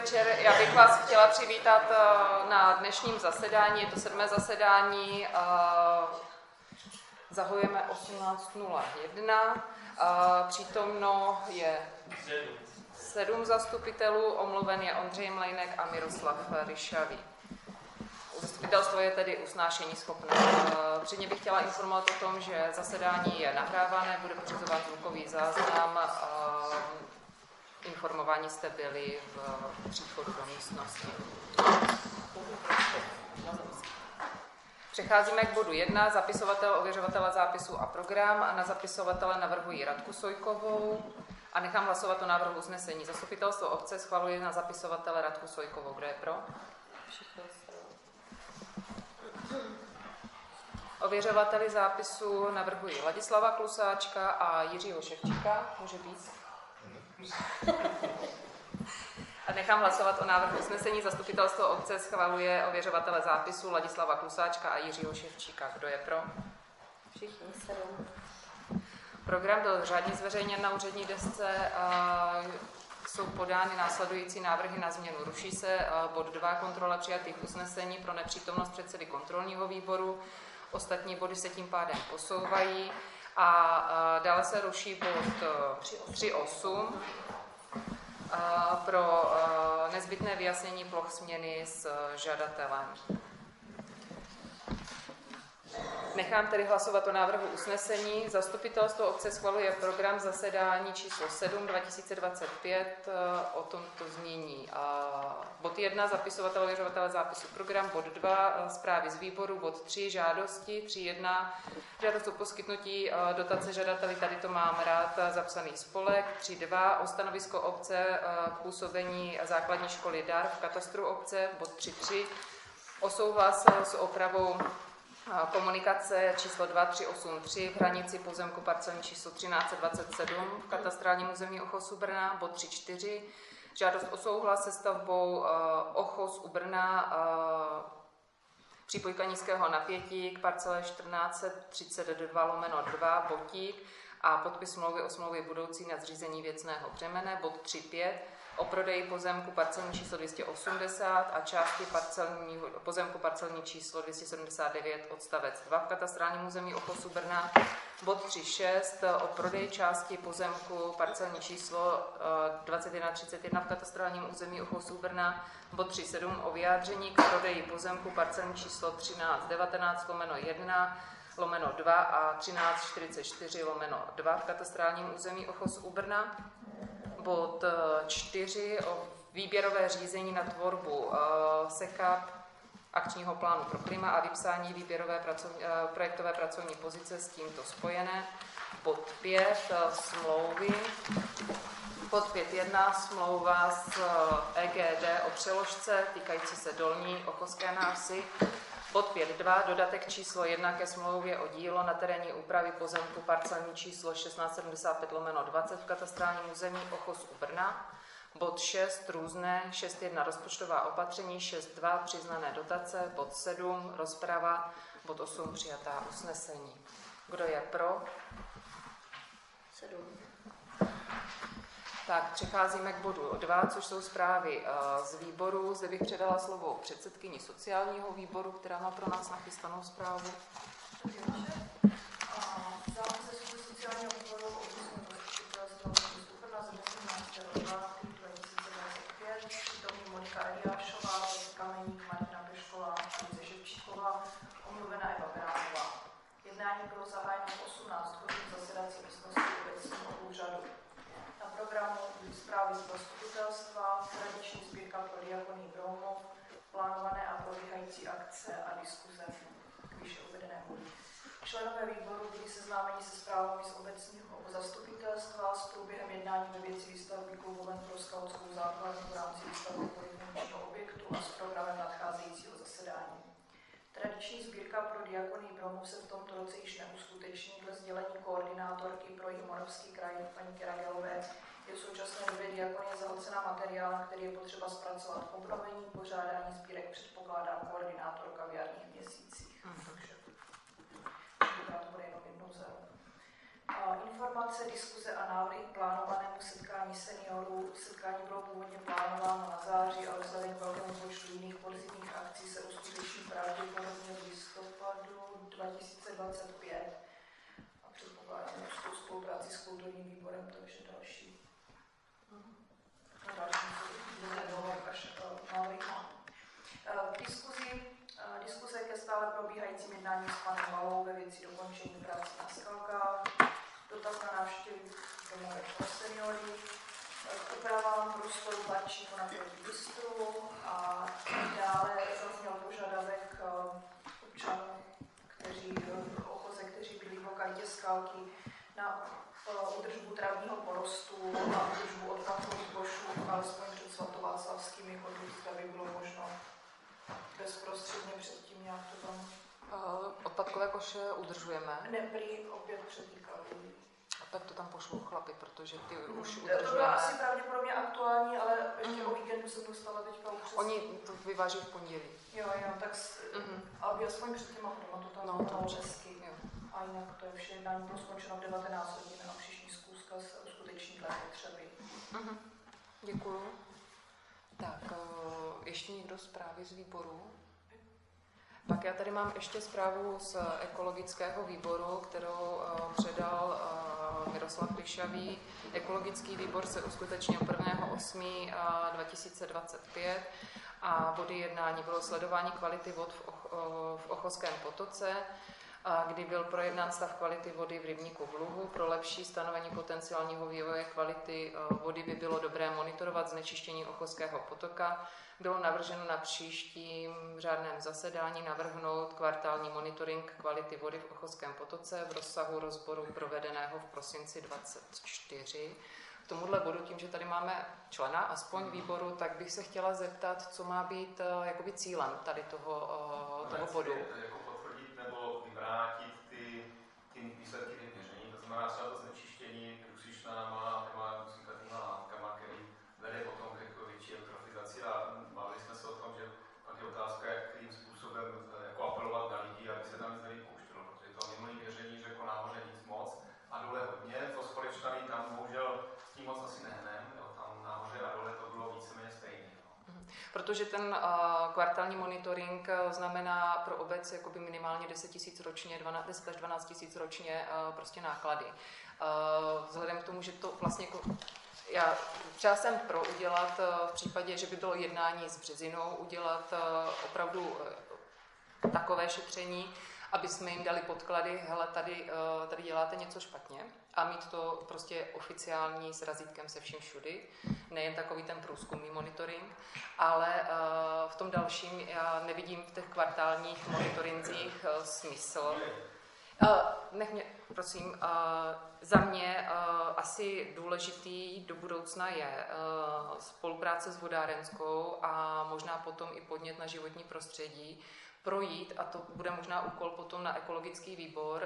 večer. Já bych vás chtěla přivítat na dnešním zasedání. Je to 7. zasedání. Zahajujeme 18:01. Přítomno je 7 zastupitelů. Omluven je Ondřej Mlejnek a Miroslav Ryšavý. Zastupitelstvo je tedy usnášení schopné. Předně bych chtěla informovat o tom, že zasedání je nahrávané, bude pořizován zvukový záznam. Informováni jste byli v příchodu do místnosti. Přecházíme k bodu 1. Zapisovatel, ověřovatele zápisu a program. A na zapisovatele navrhuji Radku Sojkovou a nechám hlasovat o návrhu usnesení. Zastupitelstvo obce schvaluje na zapisovatele Radku Sojkovou. Kdo je pro? Ověřovateli zápisu navrhuji Ladislava Klusáčka a Jiřího Ševčíka. Může být? A nechám hlasovat o návrhu usnesení. Zastupitelstvo obce schvaluje ověřovatele zápisu Ladislava Klusáčka a Jiřího Ševčíka. Kdo je pro? Všichni 7. Program byl řádně zveřejněn na úřední desce. Jsou podány následující návrhy na změnu. Ruší se bod 2 kontrola přijatých usnesení pro nepřítomnost předsedy kontrolního výboru. Ostatní body se tím pádem posouvají. A dále se ruší bod 3.8 pro nezbytné vyjasnění ploch směny s žadatelem. Nechám tedy hlasovat o návrhu usnesení. Zastupitelstvo obce schvaluje program zasedání číslo 7 2025 o tomto znění. Bod 1 zapisovatel, ověřovatele zápisu program, bod 2 zprávy z výboru, bod 3 žádosti, 3.1 žádost o poskytnutí dotace žadateli, tady to mám rád, zapsaný spolek, 3.2 o stanovisko obce působení základní školy DAR v katastru obce, bod 3.3 o souhlas s opravou komunikace číslo 2383 v hranici pozemku parcelní číslo 1327 v katastrálním území Ochos u Brna, bod 3.4 žádost o souhlas se stavbou Ochos u Brna přípojka nízkého napětí k parcele 1432/2 Botík a podpis smlouvy o smlouvě budoucí na zřízení věcného břemene, bod 3.5 o prodeji pozemku parcelní číslo 280 a části pozemku parcelní číslo 279 odstavec 2 v katastrálním území Ochos u Brna, bod 3.6 o prodeji části pozemku parcelní číslo 2131 v katastrálním území Ochos u Brna, bod 3.7 o vyjádření k prodeji pozemku parcelní číslo 1319/1/2 a 1344/2 v katastrálním území Ochos u Brna, bod 4 o výběrové řízení na tvorbu SECAP akčního plánu pro klima a vypsání výběrové projektové pracovní pozice s tímto spojené, bod 5 smlouvy, bod 5.1 smlouva s EGD o přeložce týkající se Dolní Ochoské návsi, bod 5.2 dodatek číslo 1 ke smlouvě o dílo na terénní úpravy pozemku parcelní číslo 1675/20 v katastrálním území Ochos u Brna, bod 6 různé, 6.1 rozpočtová opatření, 6.2 přiznané dotace, bod 7 rozprava, bod 8 přijatá usnesení. Kdo je pro? 7. Tak, přecházíme k bodu 2, což jsou zprávy z výboru. Zde bych předala slovo předsedkyni sociálního výboru, která má pro nás nachystanou zprávu. Záleží se sociálního výboru o území zastupitelstva Brna ze 18.12.2025, přítomní Monika Eliášová, Kameník, Martina Pešková, Alice Ševčíková, omluvená Eva Beránová. Jednání bylo zahájeno v 18 hodin v zasedací místnosti obecního úřadu. Na programu byly zprávy z zastupitelstva, tradiční sbírka pro diakonii Broumov, plánované a probíhající akce a diskuze k výše uvedenému. Členové výboru byli seznámeni se zprávami z obecního zastupitelstva s průběhem jednání ve věci výstavby kluboven pro skautskou základnu v rámci výstavby polyfuničního objektu a s programem nadcházejícího zasedání. Tradiční sbírka pro diakonii Broumov se v tomto roce již neuskuteční dle sdělení koordinátorky pro Jihomoravský kraj paní Kiragelové. Je v současné době diakonie zahlcena materiálem, který je potřeba zpracovat k obnovení. Pořádání sbírek předpokládá koordinátorka v jarních měsících. Takže to bude jenom jednou za rok. Informace Informace, diskuze a návrhy k plánovanému setkání seniorů. Setkání bylo původně plánováno na září, ale vzhledem k velkému počtu jiných podzimních akcí se uskuteční pravděpodobně v listopadu 2025. A předpokládám úzkou spolupráci s kulturním výborem, takže další. Diskuze ke stále probíhajícím jednáním s panem Malou ve věci dokončení práce na skalkách, dotaz na návštěvy domovek pro seniory, k úpravám prostoru barčíku na bistru a dále zazněl požadavek občanů, kteří bydlí v lokalitě Skalky, na údržbu travního porostu a údržbu odpadkových košů, alespoň před svatováclavskými chodníky, aby bylo možno bezprostředně předtím nějak to tam... Odpadkové koše udržujeme. Neprý opět přetýkali. Tak to tam pošlu chlapi, protože ty už udržujeme. To bylo asi pravděpodobně aktuální, ale ještě o víkendu se dostala teďka upřesně. Oni to vyváží v pondělí. Jo, tak aby aspoň před těma chodama to tam bylo hezky. A jinak to je vše, jednání bylo skončeno v 19 hodin a příští zkouška se uskuteční dle potřeby. Děkuju. Tak, ještě někdo zprávy z výboru? Pak já tady mám ještě zprávu z ekologického výboru, kterou předal Miroslav Ryšavý. Ekologický výbor se uskutečnil 1.8.2025 a body jednání bylo sledování kvality vod v Ochozském potoce, kdy byl projednán stav kvality vody v rybníku v Luhu. Pro lepší stanovení potenciálního vývoje kvality vody by bylo dobré monitorovat znečištění Ochozského potoka. Bylo navrženo na příštím řádném zasedání navrhnout kvartální monitoring kvality vody v Ochozském potoce v rozsahu rozboru provedeného v prosinci 2024. K tomuhle bodu, tím, že tady máme člena aspoň výboru, tak bych se chtěla zeptat, co má být jakoby cílem tady toho bodu. Nebo vyvrátit ty výsledky těch měření, to znamená třeba to znečištění krusičnánama, kyslíkovými látkama, který vede potom k větší eutrofizaci a bavili jsme se o tom, že pak je otázka, jakým způsobem jako apelovat na lidi, aby se tam nic nevypouštělo, protože to minulý měření řeklo námoře nic moc a dole hodně, fosforečnany tam bohužel s tím moc asi nehneme, tam námoře a dole to bylo víceméně stejné. Protože ten kvartální monitoring znamená pro obec jakoby minimálně 10 000 ročně, 10 až 12 000 ročně prostě náklady. Vzhledem k tomu, že to vlastně já třeba jsem pro udělat v případě, že by bylo jednání s Březinou, udělat opravdu takové šetření, aby jsme jim dali podklady, hele, tady děláte něco špatně a mít to prostě oficiální s razítkem se vším všudy, nejen takový ten průzkumný monitoring, ale v tom dalším já nevidím v těch kvartálních monitoringcích smysl. Nech mě, prosím, za mě asi důležitý do budoucna je spolupráce s vodárenskou a možná potom i podnět na životní prostředí, projít, a to bude možná úkol potom na ekologický výbor,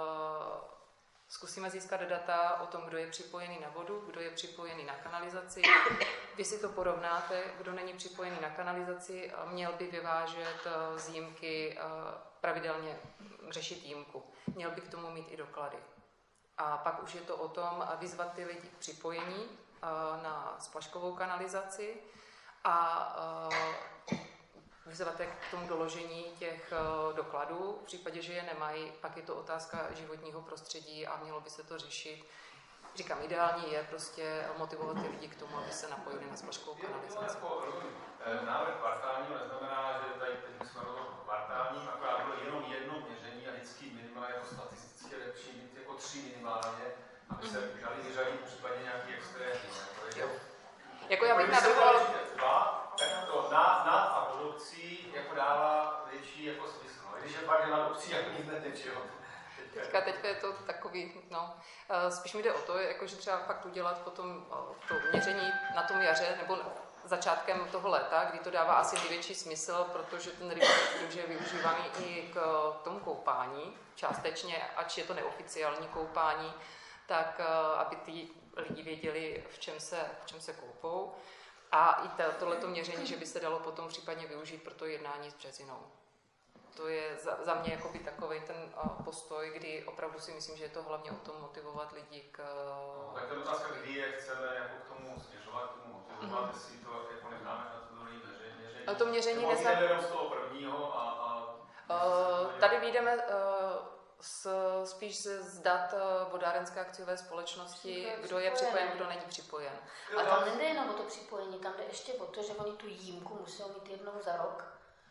zkusíme získat data o tom, kdo je připojený na vodu, kdo je připojený na kanalizaci. Vy si to porovnáte, kdo není připojený na kanalizaci, měl by vyvážet z jímky, pravidelně řešit jímku. Měl by k tomu mít i doklady. A pak už je to o tom vyzvat ty lidi k připojení na splaškovou kanalizaci a vyzvat je k tomu doložení těch dokladů. V případě, že je nemají, pak je to otázka životního prostředí a mělo by se to řešit. Říkám, ideální je prostě motivovat ty lidi k tomu, aby se napojili na splaškovou kanalizaci. Návrh kvartálního neznamená, že tady teď jsme rozhodli kvartálním, akorát bylo jenom jedno měření a vždycky minimálně jako statisticky lepší mít jako 3 minimálně, aby se dali vyřadit případně nějaký extrémní. Jako já bych navrhoval... Tak to nad a pod obcí jako dává větší jako smysl. Když je pak nad obcí, jako nic neteče. Teďka je to takový, spíš mi jde o to, jako, že třeba fakt udělat potom to měření na tom jaře, nebo začátkem toho léta, kdy to dává asi největší smysl, protože ten rybník je využívaný i k tomu koupání, částečně, ač je to neoficiální koupání, tak aby ty lidi věděli, v čem se koupou. A i tohleto měření, že by se dalo potom případně využít pro to jednání s Březinou. To je za mě jakoby takový ten postoj, kdy opravdu si myslím, že je to hlavně o tom motivovat lidi k... Tak to je otázka, kdy je chceme jako k tomu směřovat, k tomu motivovat, jestli to jako necháme na to druhé měření. Ale to měření neznamená... z toho prvního tady vyjdeme spíš z dat vodárenské akciové společnosti, kdo je připojen, kdo není připojen. A tam nejde jenom o to připojení, tam jde ještě o to, že oni tu jímku musí mít jednou za rok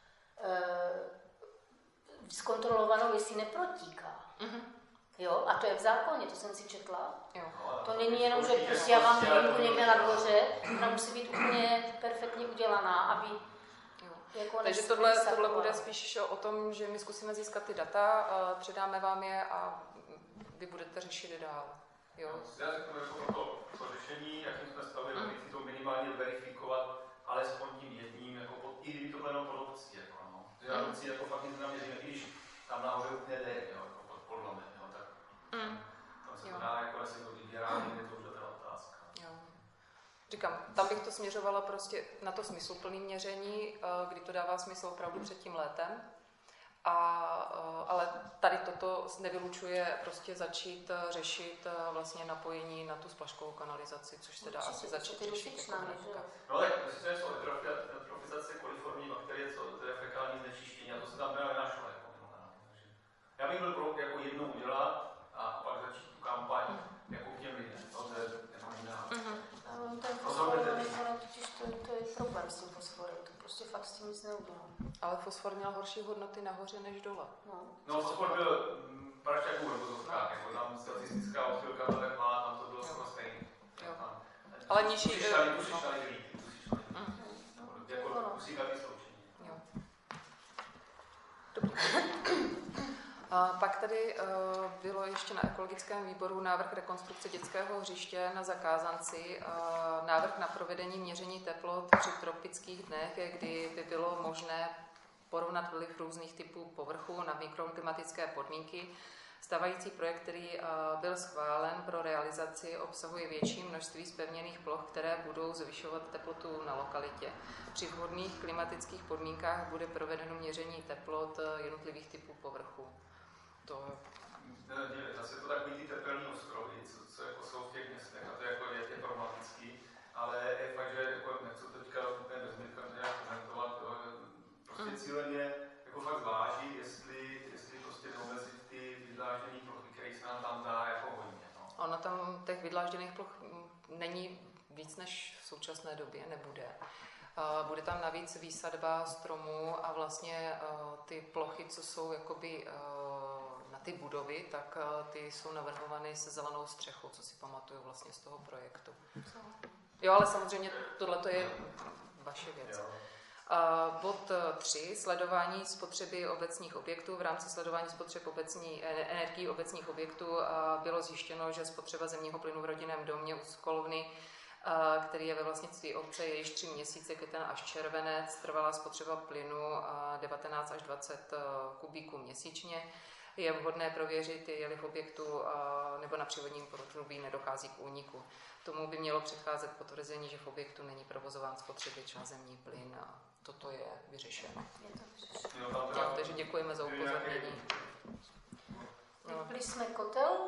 zkontrolovanou, jestli neprotíká. Jo, a to je v zákoně, to jsem si četla. Jo. To není jenom, že prostě já mám jímku někde na dvoře, ona musí být úplně perfektně udělaná, aby jako takže tohle bude spíš o tom, že my zkusíme získat ty data, předáme vám je a vy budete řešit dál. Jo? Já řeknu, jako to řešení, jakým jsme stavili, si to minimálně verifikovat, alespoň tím jedním, jako i kdyby to bylo jenom pod obcí, jako no. Že na obcí jako fakt nic neměříme, i když tam nahoře úplně jde, jo, jako pod podlomem, jo, tak tam se to dá, jako jestli to vybírá, někde to už je ta otázka. Jo. Říkám, tam bych to směřovala prostě na to smysluplné měření, kdy to dává smysl opravdu před tím létem. Ale tady toto nevylučuje prostě začít řešit vlastně napojení na tu splaškovou kanalizaci, což se dá asi začít řešit. No tak jestli jsou eutrofizace koliformní bakterie, to je fekální znečištění a to se tam teda nenašlo. Já bych byl pro jako jednou udělat a pak začít tu kampaň jako k těm lidem. To je jako jiná. Ten fosfor, to je problém s tím fosforem, to prostě fakt s tím nic neudělám. Ale fosfor měl horší hodnoty nahoře než dole. No fosfor byl prašťaků nebo zovkách, jako tam statistická odchylka tak má, tam to bylo skoro stejný. Ale nižší... Jako usíkavý sloučení. Pak tady bylo ještě na ekologickém výboru návrh rekonstrukce dětského hřiště na Zakázanci, návrh na provedení měření teplot při tropických dnech, kdy by bylo možné porovnat vliv různých typů povrchu na mikroklimatické podmínky. Stávající projekt, který byl schválen pro realizaci, obsahuje větší množství zpevněných ploch, které budou zvyšovat teplotu na lokalitě. Při vhodných klimatických podmínkách bude provedeno měření teplot jednotlivých typů povrchu. Zase je to takový ty tepelný ostrovy, co jako jsou v těch městech, a to je problematický, ale je fakt, že jako nechci teďka úplně bezmyšlenně komentovat, prostě cílem je jako fakt zvážit, jestli prostě neomezit ty vydlážděné plochy, které se nám tam dá jako hodně. No. Ono tam těch vydlážděných ploch není víc než v současné době, nebude. Bude tam navíc výsadba stromů a vlastně ty plochy, co jsou jakoby na ty budovy, tak ty jsou navrhovány se zelenou střechou, co si pamatuju vlastně z toho projektu. Jo, ale samozřejmě tohle je vaše věc. Bod 3. Sledování spotřeby obecních objektů. V rámci sledování spotřeb energií obecních objektů bylo zjištěno, že spotřeba zemního plynu v rodinném domě u Skolovny, který je ve vlastnictví obce, je již 3 měsíce, květen až červenec, trvalá spotřeba plynu 19 až 20 kubíků měsíčně. Je vhodné prověřit, je-li v objektu nebo na přívodním potrubí nedochází k úniku. Tomu by mělo předcházet potvrzení, že v objektu není provozován spotřebič na zemní plyn a toto je vyřešeno. Takže děkujeme za upozornění. Vypli jsme kotel,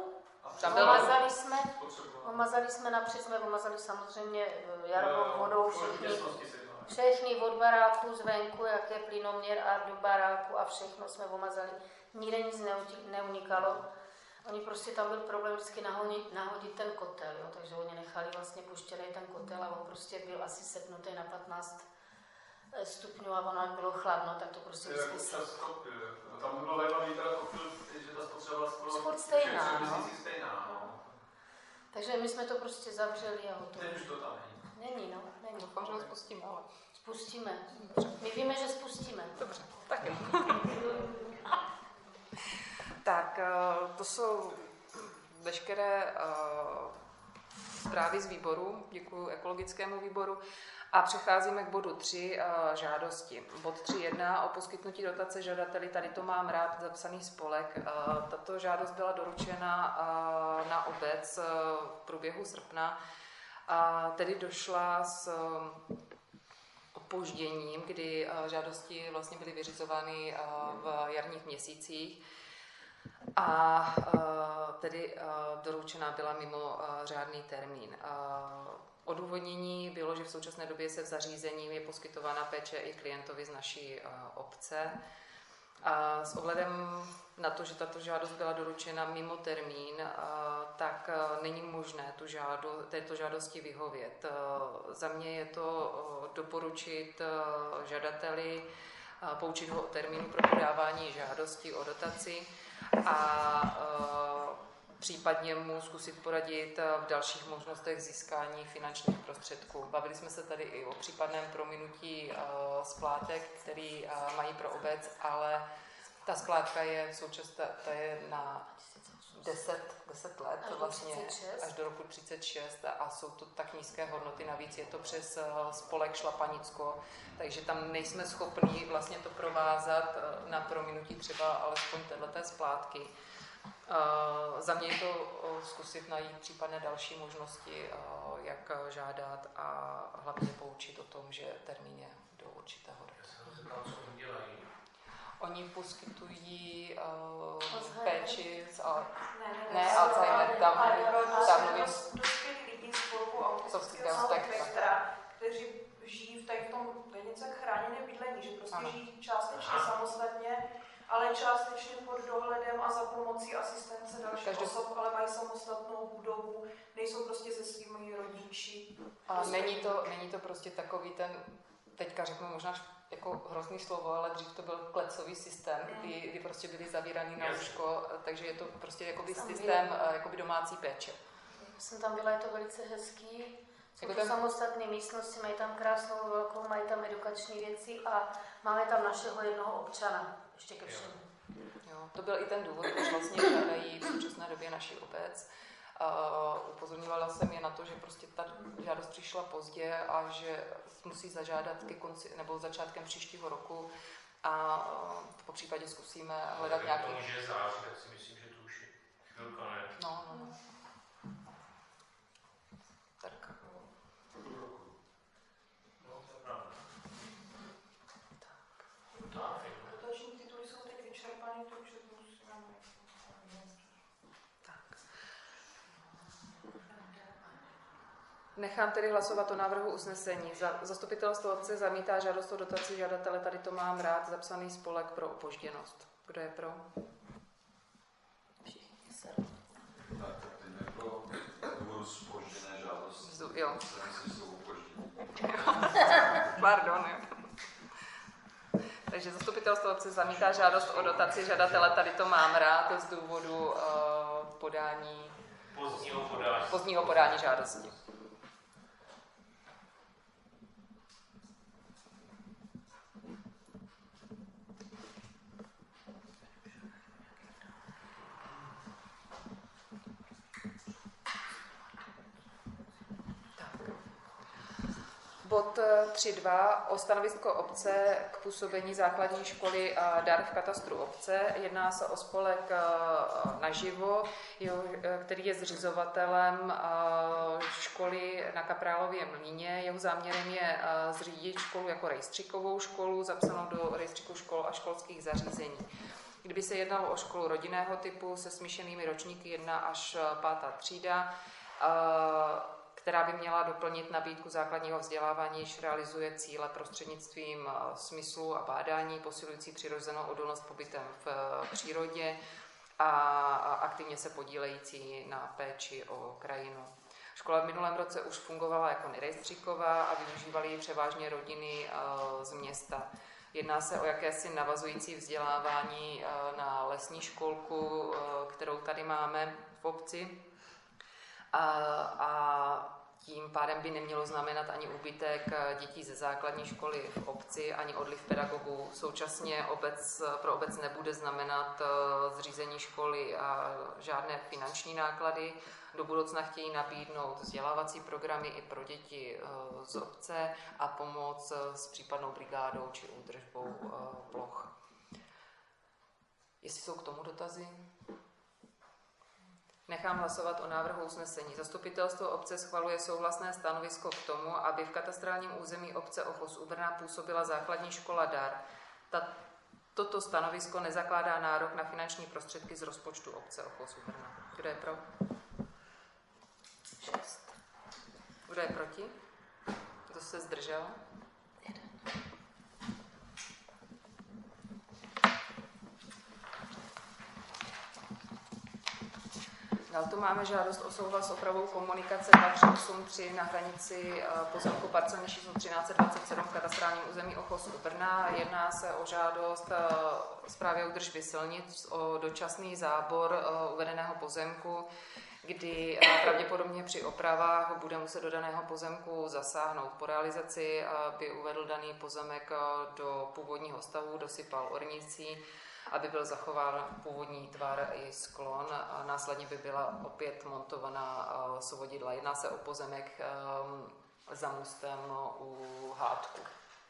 omazali jsme napřed, jsme omazali samozřejmě jarovou vodou všechny od baráku zvenku, jak je plynoměr a do baráku a všechno jsme omazali. Nikde nic neunikalo. Oni prostě tam byl problém vždycky nahodit ten kotel, jo? Takže oni nechali vlastně puštěný ten kotel a on prostě byl asi sepnutý na 15 stupňů a ono bylo chladno, tak to prostě vždycky se... Tam bylo zajímavý teda kopil, že ta spotřeba byla stejná, no. Takže my jsme to prostě zavřeli a hotovo. Teď už to tam není. Není. Doufám, že ho spustíme, ale... Spustíme. My víme, že spustíme. Dobře, tak jo. Tak, to jsou veškeré zprávy z výboru. Děkuji ekologickému výboru. A přecházíme k bodu 3, žádosti. Bod 3.1 o poskytnutí dotace žadateli, tady to mám rád zapsaný spolek. Tato žádost byla doručena na obec v průběhu srpna. A tedy došla od opožděním, kdy žádosti vlastně byly vyřizovány v jarních měsících a tedy doručena byla mimo řádný termín. Odůvodnění bylo, že v současné době se v zařízení je poskytována péče i klientovi z naší obce. A s ohledem na to, že tato žádost byla doručena mimo termín, tak není možné této žádosti vyhovět. Za mě je to doporučit žadateli, poučit ho o termínu pro podávání žádosti o dotaci a případně mu zkusit poradit v dalších možnostech získání finančních prostředků. Bavili jsme se tady i o případném prominutí splátek, který mají pro obec, ale ta splátka je v současné na 10 let, vlastně až do roku 36 a jsou to tak nízké hodnoty, navíc je to přes spolek Šlapanicko, takže tam nejsme schopni vlastně to provázat na prominutí třeba alespoň téhleté splátky. Za mě je to zkusit najít případné další možnosti, jak žádat a hlavně poučit o tom, že termín je do určitého datu. Oni poskytují péči ne Alzheimer, tam mluvím lidí spolku autistického spektra, kteří žijí v tom velice chráněném bydlení, že prostě žijí částečně samostatně, ale částečně pod dohledem a za pomocí asistence dalších osob, ale mají samostatnou budovu, nejsou prostě se svými rodiči. A není to prostě takový ten, teďka řeknu možná jako hrozný slovo, ale dřív to byl klecový systém, kdy prostě byli zavíraný na lůžko, takže je to prostě jakoby systém jakoby domácí péče. Já jsem tam byla, je to velice hezký. Jsou to samostatné místnosti, mají tam krásnou velkou, mají tam edukační věci a máme tam našeho jednoho občana, ještě ke všemu. Jo, to byl i ten důvod, proč vlastně hledají v současné době naší obec. Upozorňovala jsem je na to, že prostě ta žádost přišla pozdě a že musí zažádat ke konci nebo začátkem příštího roku a po případě zkusíme hledat nějaký... Když je září, tak si myslím, že to už je chvilka, ne? No. Tak. No, to je pravda. Tak. Dotační tituly jsou teď vyčerpané, takže musíme... Nechám tedy hlasovat o návrhu usnesení. Zastupitelstvo obce zamítá žádost o dotaci žadatele, tady to mám rád, zapsaný spolek pro opožděnost. Kdo je pro? Všichni se. Tak teď jako důvodu zpožděné žádosti. Jo. Myslím, že jsou opoždění. Pardon, jo. Takže zastupitelstvo obce zamítá žádost o dotaci žadatele, tady to mám rád z důvodu pozdního podání žádosti. Bod 3.2 o stanovisko obce k působení základní školy Dar v katastru obce. Jedná se o spolek Naživo, který je zřizovatelem školy na Kaprálově mlýně. Jeho záměrem je zřídit školu jako rejstříkovou školu, zapsanou do rejstříku škol a školských zařízení. Kdyby se jednalo o školu rodinného typu se smíšenými ročníky 1 až 5. třída, která by měla doplnit nabídku základního vzdělávání, již realizuje cíle prostřednictvím smyslu a bádání, posilující přirozenou odolnost pobytem v přírodě a aktivně se podílející na péči o krajinu. Škola v minulém roce už fungovala jako nerejstříková a využívaly ji převážně rodiny z města. Jedná se o jakési navazující vzdělávání na lesní školku, kterou tady máme v obci. A tím pádem by nemělo znamenat ani úbytek dětí ze základní školy v obci, ani odliv pedagogů. Současně pro obec nebude znamenat zřízení školy a žádné finanční náklady. Do budoucna chtějí nabídnout vzdělávací programy i pro děti z obce a pomoc s případnou brigádou či údržbou ploch. Jestli jsou k tomu dotazy? Nechám hlasovat o návrhu usnesení. Zastupitelstvo obce schvaluje souhlasné stanovisko k tomu, aby v katastrálním území obce Ochos u Brna působila základní škola DAR. Toto stanovisko nezakládá nárok na finanční prostředky z rozpočtu obce Ochos u Brna. Kdo je pro? 6. Kdo je proti? Kdo se zdržel? 1. Dál tu máme žádost o souhlas s opravou komunikace 2383 na hranici pozemku parcelní číslo 1327 v katastrálním území Ochos u Brna. Jedná se o žádost správy údržby silnic o dočasný zábor uvedeného pozemku, kdy pravděpodobně při opravách bude muset do daného pozemku zasáhnout. Po realizaci by uvedl daný pozemek do původního stavu, dosypal ornicí, aby byl zachován původní tvar i sklon a následně by byla opět montovaná sovodidla. Jedná se o pozemek za mostem u Hádku.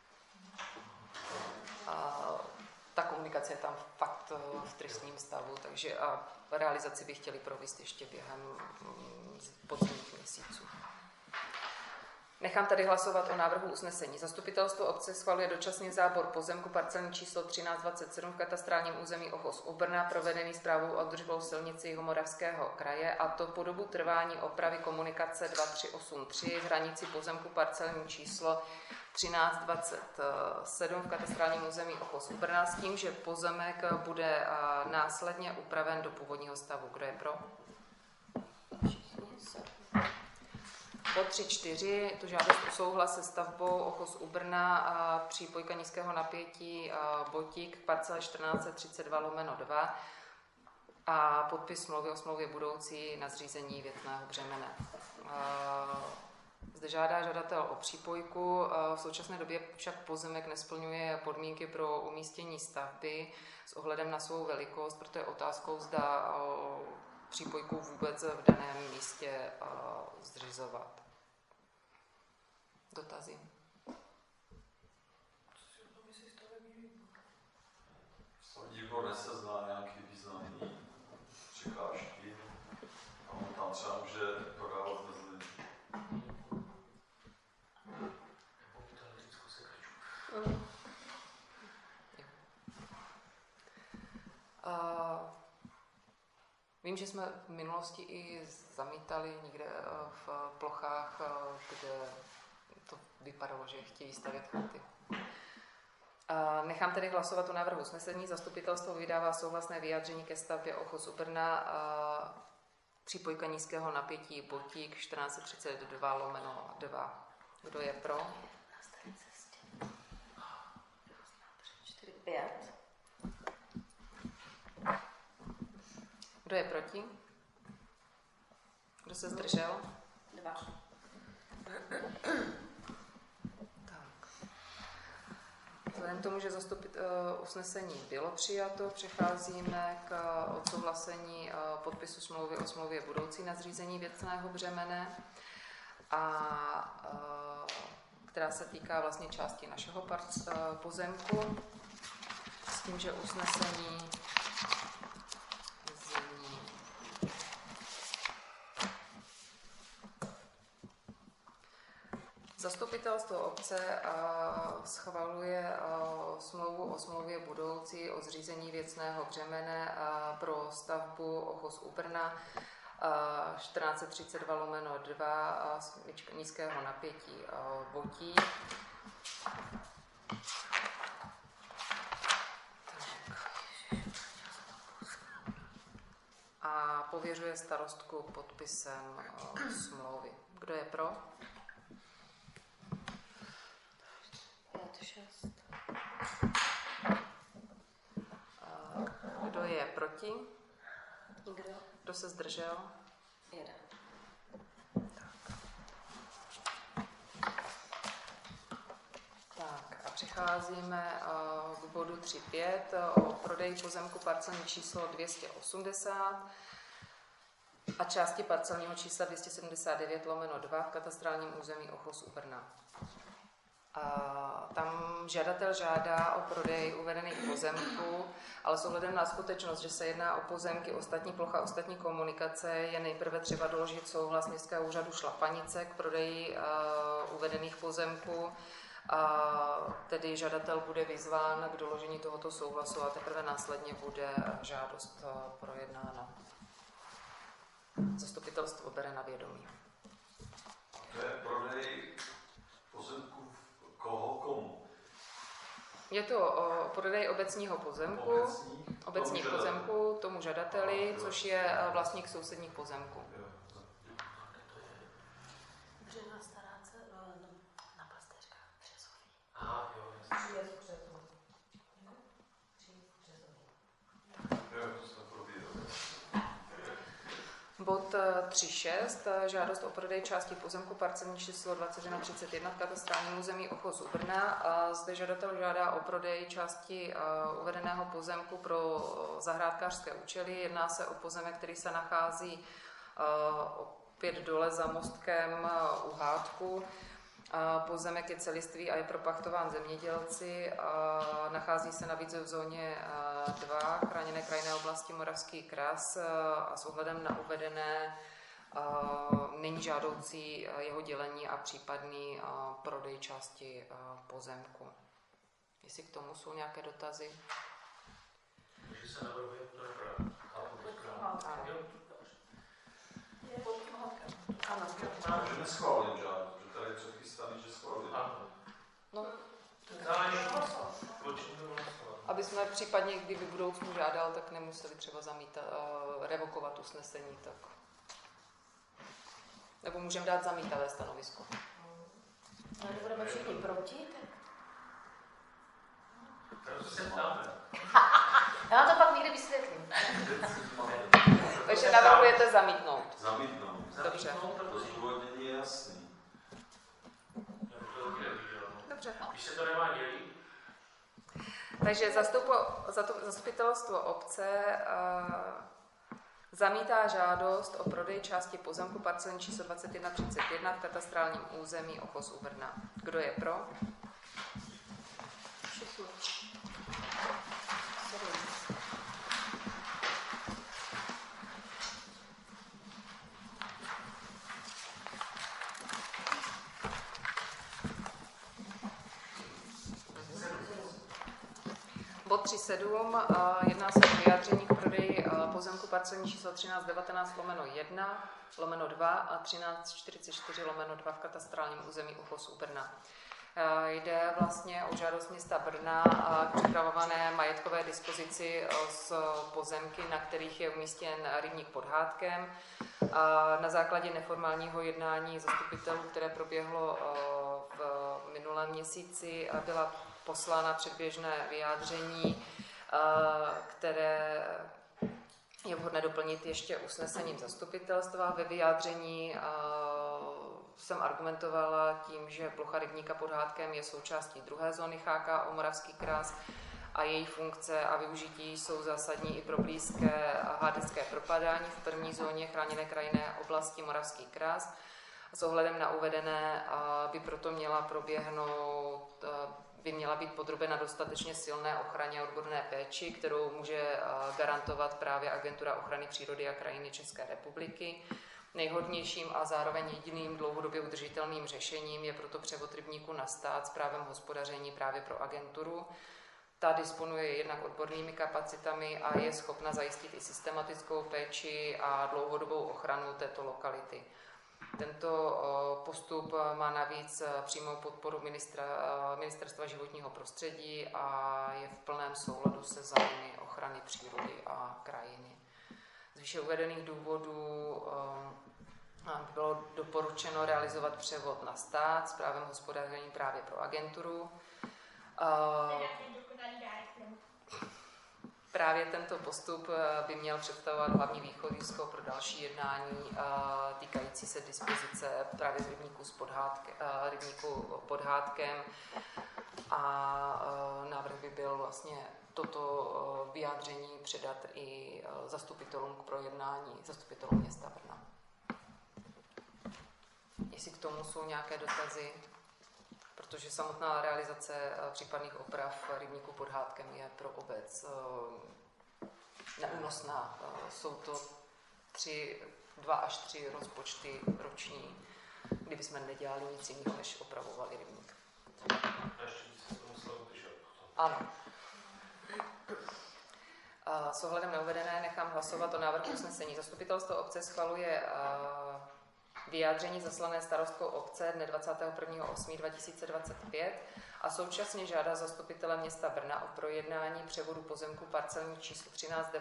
Ta komunikace je tam fakt v tristním stavu, takže realizaci by chtěli provést ještě během podzimních měsíců. Nechám tady hlasovat o návrhu usnesení. Zastupitelstvo obce schvaluje dočasný zábor pozemku parcelní číslo 1327 v katastrálním území Ochos u Brna, provedený správou a údržbou silnici Jihomoravského kraje, a to po dobu trvání opravy komunikace 2383 v hranici pozemku parcelní číslo 1327 v katastrálním území Ochos u Brna s tím, že pozemek bude následně upraven do původního stavu. Kdo je pro? Bod 3.4, tu žádost o souhlas se stavbou Ochos u Brna a přípojka nízkého napětí Botík k parcele 1432/2 a podpis smlouvy o smlouvě budoucí na zřízení věcného břemene. Zde žádá žadatel o přípojku, v současné době však pozemek nesplňuje podmínky pro umístění stavby s ohledem na svou velikost, proto je otázkou, zda přípojku vůbec v daném místě zřizovat. Dotazy? Stavební nesezná nějaký významný překážky a on tam třeba může dodávat bez lidí. Vím, že jsme v minulosti i zamítali někde v plochách, kde to vypadalo, že chtějí stavět chaty. Nechám tedy hlasovat o návrhu usnesení. Zastupitelstvo vydává souhlasné vyjádření ke stavbě Ochos u Brna, přípojka nízkého napětí Botík 1432/2. Kdo je pro? 5. Kdo je proti? Kdo se zdržel? 2. Tak. Vzhledem k tomu, že usnesení bylo přijato, přecházíme k odsouhlasení podpisu smlouvy o smlouvě budoucí na zřízení věcného břemene, která se týká vlastně části našeho pozemku, s tím, že usnesení Zastupitelstvo obce schvaluje smlouvu o smlouvě budoucí o zřízení věcného břemene pro stavbu Ochos u Brna 1432/2 nízkého napětí Botík. A pověřuje starostku podpisem smlouvy. Kdo je pro? 6. Kdo je proti? Nikdo. Kdo se zdržel? 1. Tak a přecházíme k bodu 3.5 o prodeji pozemku parcelní číslo 280 a části parcelního čísla 279/2 v katastrálním území Ochos u Brna. Tam žadatel žádá o prodej uvedených pozemků, ale s ohledem na skutečnost, že se jedná o pozemky, ostatní plocha, ostatní komunikace, je nejprve třeba doložit souhlas Městského úřadu Šlapanice k prodeji uvedených pozemků. Tedy žadatel bude vyzván k doložení tohoto souhlasu a teprve následně bude žádost projednána. Zastupitelstvo bere na vědomí. To je prodej pozemků komu? Je to prodej obecního pozemku, obecních pozemků tomu žadateli, což je vlastník sousedních pozemků. Březná Staráce na Pasteřkách Březový. Aha, jo. Bod 3.6. Žádost o prodej části pozemku parcelní číslo 2131 v katastrálním území Ochos u Brna. Zde žadatel žádá o prodej části uvedeného pozemku pro zahrádkářské účely. Jedná se o pozemek, který se nachází opět dole za mostkem u Hádku. Pozemek je celistvý a je propachtován zemědělci. Nachází se navíc v zóně 2 chráněné krajinné oblasti Moravský kras a s ohledem na uvedené není žádoucí jeho dělení a případný prodej části pozemku. Jestli k tomu jsou nějaké dotazy? Takže se navrhuje to Ano. Že neschválím žádost, že tady je předchystaný, že schválím. No. Aby jsme případně, kdyby v budoucnu žádal, tak nemuseli třeba revokovat usnesení. Tak. Nebo můžeme dát zamítavé stanovisko. Ale budeme všichni proti? To se ptáme. Já vám to pak někdy vysvětlím. Takže navrhujete zamítnout. Zamítnout. Dobře. To zdůvodnění je jasný. Dobře. Když se to nemá dělit. Takže zastupitelstvo obce zamítá žádost o prodej části pozemku parcelní číslo 2131 v katastrálním území Ochos u Brna. Kdo je pro? Všichni. Bod 3.7. Jedná se o vyjádření k prodeji pozemku parcelní číslo 1319/1/2 a 1344/2 v katastrálním území Ochos u Brna. Jde vlastně o žádost města Brna k připravované majetkové dispozici z pozemky, na kterých je umístěn rybník pod Hádkem. Na základě neformálního jednání zastupitelů, které proběhlo v minulém měsíci, byla poslána předběžné vyjádření, které je vhodné doplnit ještě usnesením zastupitelstva. Ve vyjádření jsem argumentovala tím, že plocha rybníka pod Hádkem je součástí druhé zóny HKO Moravský kras a její funkce a využití jsou zásadní i pro blízké hádecké propadání v první zóně chráněné krajinné oblasti Moravský kras. S ohledem na uvedené by proto měla být podrobena dostatečně silné ochraně a odborné péči, kterou může garantovat právě Agentura ochrany přírody a krajiny České republiky. Nejhodnějším a zároveň jediným dlouhodobě udržitelným řešením je proto převod rybníku na stát s právem hospodaření právě pro agenturu. Ta disponuje jednak odbornými kapacitami a je schopna zajistit i systematickou péči a dlouhodobou ochranu této lokality. Tento postup má navíc přímou podporu Ministerstva životního prostředí a je v plném souladu se zájmy ochrany přírody a krajiny. Z výše uvedených důvodů bylo doporučeno realizovat převod na stát s právem hospodaření právě pro agenturu. Právě tento postup by měl představovat hlavní východisko pro další jednání týkající se dispozice právě z rybníku pod Hádkem a návrh by byl vlastně toto vyjádření předat i zastupitelům k projednání, zastupitelům města Brna. Jestli k tomu jsou nějaké dotazy, protože samotná realizace případných oprav rybníku pod Hádkem je pro obec neúnosná. Jsou to 2 až 3 rozpočty roční, kdyby jsme nedělali nic jiného, než opravovali rybník. Ano. S ohledem na uvedené nechám hlasovat o návrhu usnesení. Zastupitelstvo obce schvaluje vyjádření zaslané starostkou obce dne 21.8.2025 a současně žádá zastupitele města Brna o projednání převodu pozemku parcelní číslo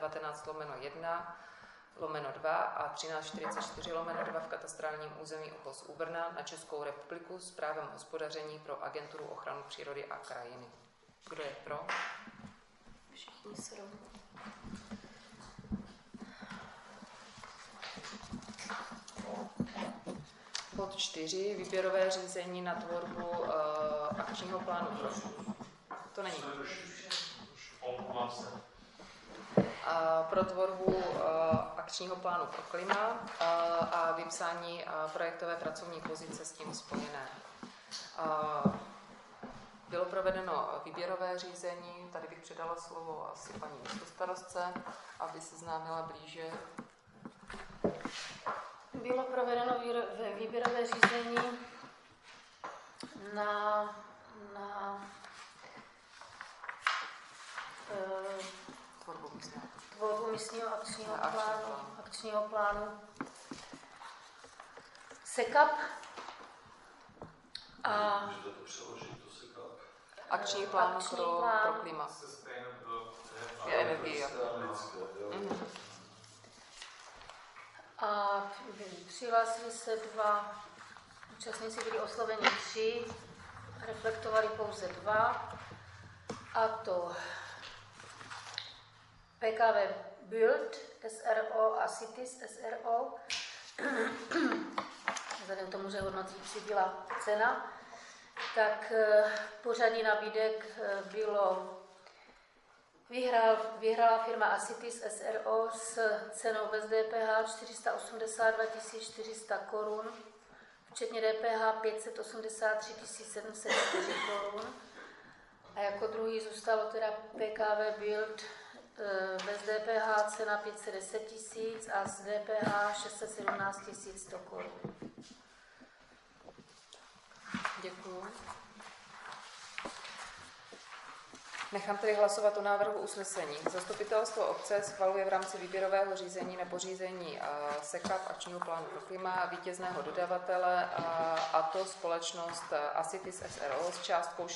1319/1/2 a 1344/2 v katastrálním území Ochos u Brna na Českou republiku s právem hospodaření pro agenturu ochranu přírody a krajiny. Kdo je pro? Všichni jsou. Bod 4. Výběrové řízení na tvorbu akčního plánu pro... To není. Pro tvorbu akčního plánu pro klima a vypsání projektové pracovní pozice s tím spojené. Bylo provedeno výběrové řízení, tady bych předala slovo asi paní místostarostce, aby se známila blíže. Bylo provedeno výběrové řízení na tvorbu místního akčního plánu SECAP a Můžete to přeložit, to SECAP. Akční plán pro klima. Energie. A přihlásili se 2 účastníci, byli osloveni 3, reflektovali pouze 2, a to PKV Build SRO a Cities SRO. Vzhledem k tomu, že hodnotí přibyla cena, tak pořadí nabídek bylo vyhrála firma Asitis SRO s cenou bez DPH 482 400 korun, včetně DPH 583 704 korun. A jako druhý zůstalo teda PKV Build bez DPH cena 510 000 a s DPH 617 100 korun. Děkuju. Nechám tedy hlasovat o návrhu usnesení. Zastupitelstvo obce schvaluje v rámci výběrového řízení na pořízení SECAP akčního plánu pro klima vítězného dodavatele, a to společnost Asitis SRO s částkou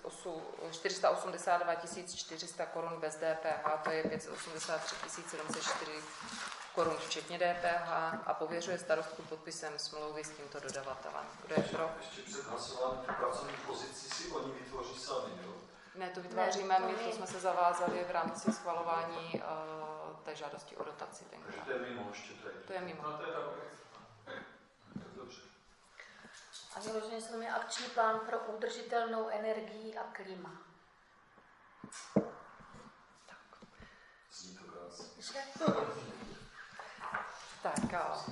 482 400 korun bez DPH, to je 583 704 korun včetně DPH, a pověřuje starostku podpisem smlouvy s tímto dodavatelem. Kdo je pro? Ještě před hlasováním tu pracovní pozici si oni vytvoří sami, jo? Ne, to vytváříme, my to jsme se zavázali v rámci schvalování té žádosti o dotaci. Takže to je mimo ještě tady. To je mimo. No to je tak. Dobře. A vyloženě se jmenuje akční plán pro udržitelnou energii a klima. Zní to krásně. Tak a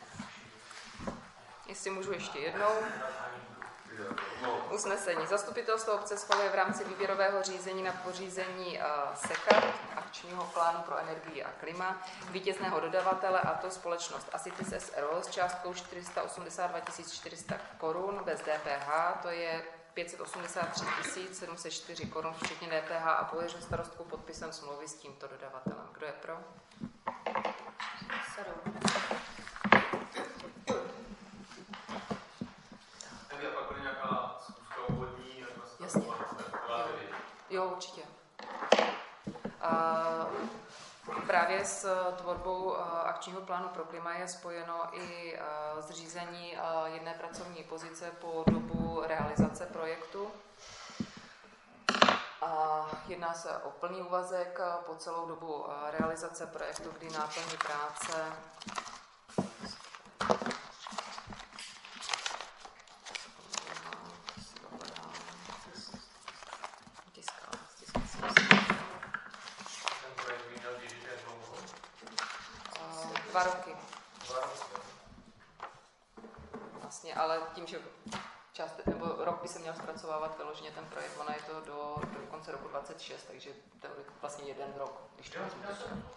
jestli můžu ještě jednou. Usnesení. Zastupitelstvo obce schvaluje v rámci výběrového řízení na pořízení SECAP, akčního plánu pro energii a klima, vítězného dodavatele, a to společnost Asitis SRO s částkou 482 400 korun bez DPH, to je 583 704 korun včetně DPH, a pověřuje starostku podpisem smlouvy s tímto dodavatelem. Kdo je pro? 7. Jasně. Jo, určitě. Právě s tvorbou akčního plánu pro klima je spojeno i zřízení jedné pracovní pozice po dobu realizace projektu. Jedná se o plný úvazek po celou dobu realizace projektu, kdy náplní práce Dva roky. Vlastně, ale tím, že nebo rok by se měl zpracovávat vyloženě ten projekt, ona je to do konce roku 26, takže to je vlastně 1 rok, když to vezmu.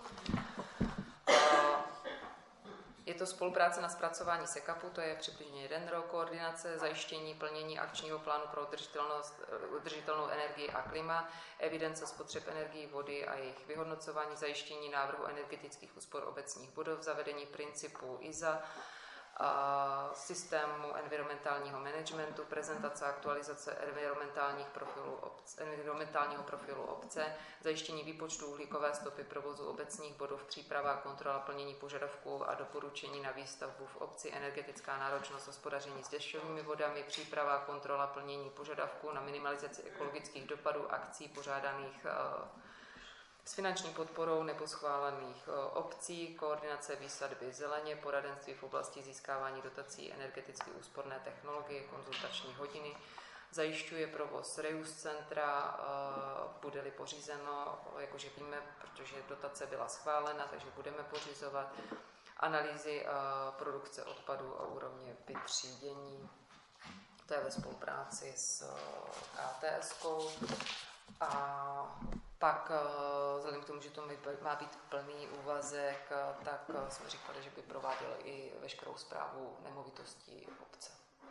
Je to spolupráce na zpracování SECAPu, to je přibližně 1 rok, koordinace, zajištění, plnění akčního plánu pro udržitelnou energii a klima, evidence spotřeb energií, vody a jejich vyhodnocování, zajištění návrhu energetických úspor obecních budov, zavedení principu ISA, systému environmentálního managementu, prezentace a aktualizace environmentálního profilu obce, zajištění výpočtu uhlíkové stopy provozu obecních budov, příprava, kontrola plnění požadavků a doporučení na výstavbu v obci, energetická náročnost hospodaření s dešťovými vodami, příprava, kontrola plnění požadavků na minimalizaci ekologických dopadů akcí pořádaných s finanční podporou nebo schválených obcí, koordinace výsadby zeleně, poradenství v oblasti získávání dotací energeticky úsporné technologie, konzultační hodiny, zajišťuje provoz reuse centra, bude-li pořízeno, jakože víme, protože dotace byla schválena, takže budeme pořizovat, analýzy produkce odpadů a úrovně vytřídění. To je ve spolupráci s KTS-kou. A pak, vzhledem k tomu, že to má být plný úvazek, tak jsme říkali, že by prováděli i veškerou správu nemovitostí obce.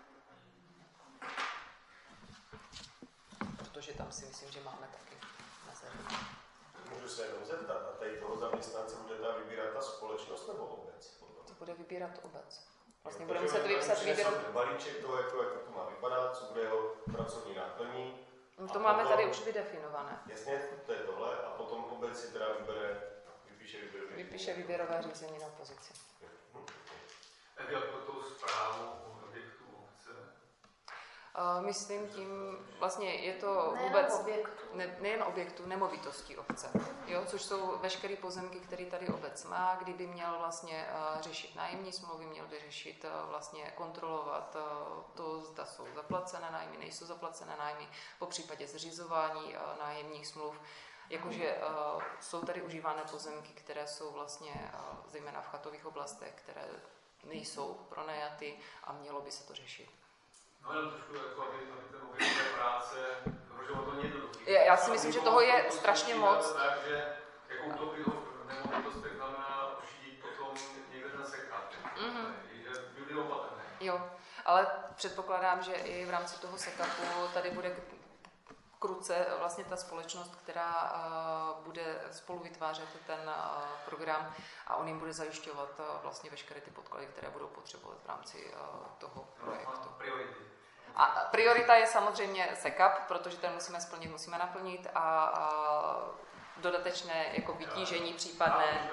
Protože tam si myslím, že máme taky mezery. Můžu se jenom zeptat, a tady toho zaměstnance bude tam vybírat ta společnost nebo obec? To bude vybírat obec. Vlastně budeme muset vypsat výběr. Balíček toho, jak to má vypadat, co bude jeho pracovní náplní. To máme potom, tady už vydefinované. Jasně, to je tohle, a potom obec si teda vypíše výběrové řízení na pozici. Tak jak po tou zprávu objektu obce? Myslím tím, vlastně je to vůbec nejen objektu, nemovitostí obce, jo, což jsou veškeré pozemky, které tady obec má, kdyby měl vlastně řešit nájemní smlouvy, měl by řešit vlastně kontrolovat to, zda jsou zaplacené nájmy, nejsou zaplacené nájmy, po případě zřizování nájemních smluv. Jakože jsou tady užívané pozemky, které jsou vlastně zejména v chatových oblastech, které nejsou pronajaty a mělo by se to řešit. No jenom trošku, jako aby ten objekt té práce, protože to není jednoduché. Já si myslím, že toho je strašně moc. Takže jakou to by nemovitost, tak znamená určitě potom někde ten SECAP. Že by byly opatrné. Jo, ale předpokládám, že i v rámci toho SECAPu tady bude kruce vlastně ta společnost, která bude spolu vytvářet ten program a on jim bude zajišťovat vlastně veškeré ty podklady, které budou potřebovat v rámci toho projektu. A priorita je samozřejmě SECAP, protože ten musíme splnit, musíme naplnit a dodatečné jako vytížení případné.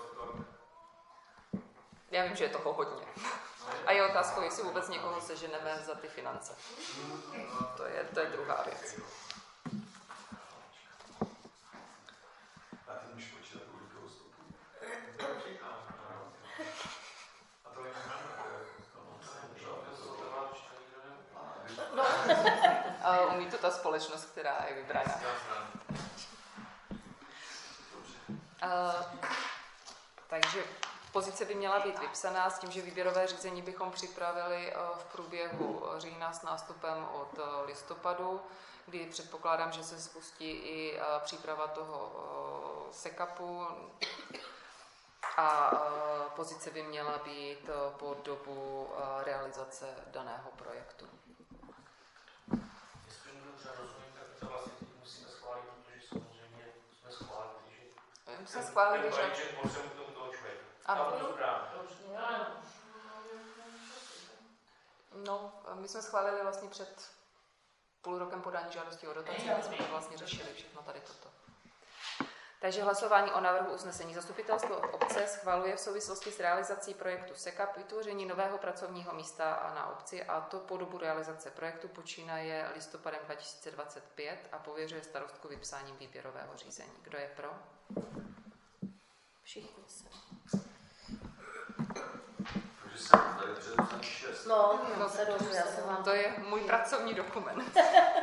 Já vím, že je toho hodně. A je otázkou, jestli vůbec někoho seženeme za ty finance. To je druhá věc. Umí to ta společnost, která je vybraná. Takže pozice by měla být vypsaná s tím, že výběrové řízení bychom připravili v průběhu října s nástupem od listopadu, kdy předpokládám, že se spustí i příprava toho SECAPu a pozice by měla být po dobu realizace daného projektu. Musíme schválit, že... No, my jsme schválili vlastně před půl rokem podání žádosti o dotaci, my jsme to vlastně řešili všechno tady toto. Takže hlasování o návrhu usnesení. Zastupitelstvo obce schvaluje v souvislosti s realizací projektu SECAP vytvoření nového pracovního místa na obci, a to po dobu realizace projektu počínaje listopadem 2025 a pověřuje starostku vypsáním výběrového řízení. Kdo je pro? Všichni se. Takže jsem tady předem 6. No, to je můj pracovní dokument.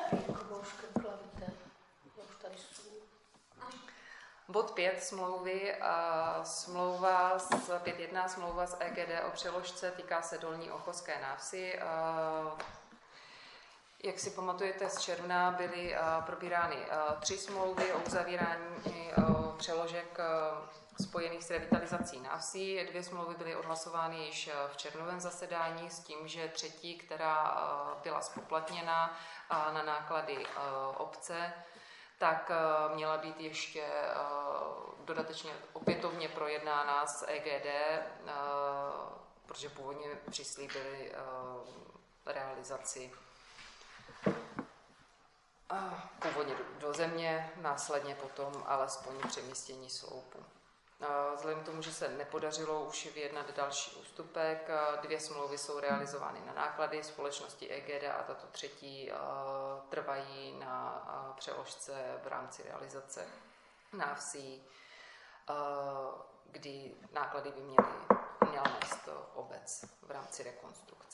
Bod 5 smlouvy, smlouva z 5.1, smlouva z EGD o přeložce, týká se Dolní Ochozské návsi. Jak si pamatujete, z června byly probírány 3 smlouvy o uzavírání přeložek spojených s revitalizací návsí. 2 smlouvy byly odhlasovány již v červnovém zasedání s tím, že 3., která byla spoplatněna na náklady obce, tak měla být ještě dodatečně opětovně projednána s EGD, protože původně přislíbili realizaci původně do země, následně potom alespoň přemístění sloupu. Vzhledem k tomu, že se nepodařilo už vyjednat další ústupek, 2 smlouvy jsou realizovány na náklady společnosti EGD a tato 3. trvají na přeložce v rámci realizace návsí, kdy náklady by měla nést obec v rámci rekonstrukce.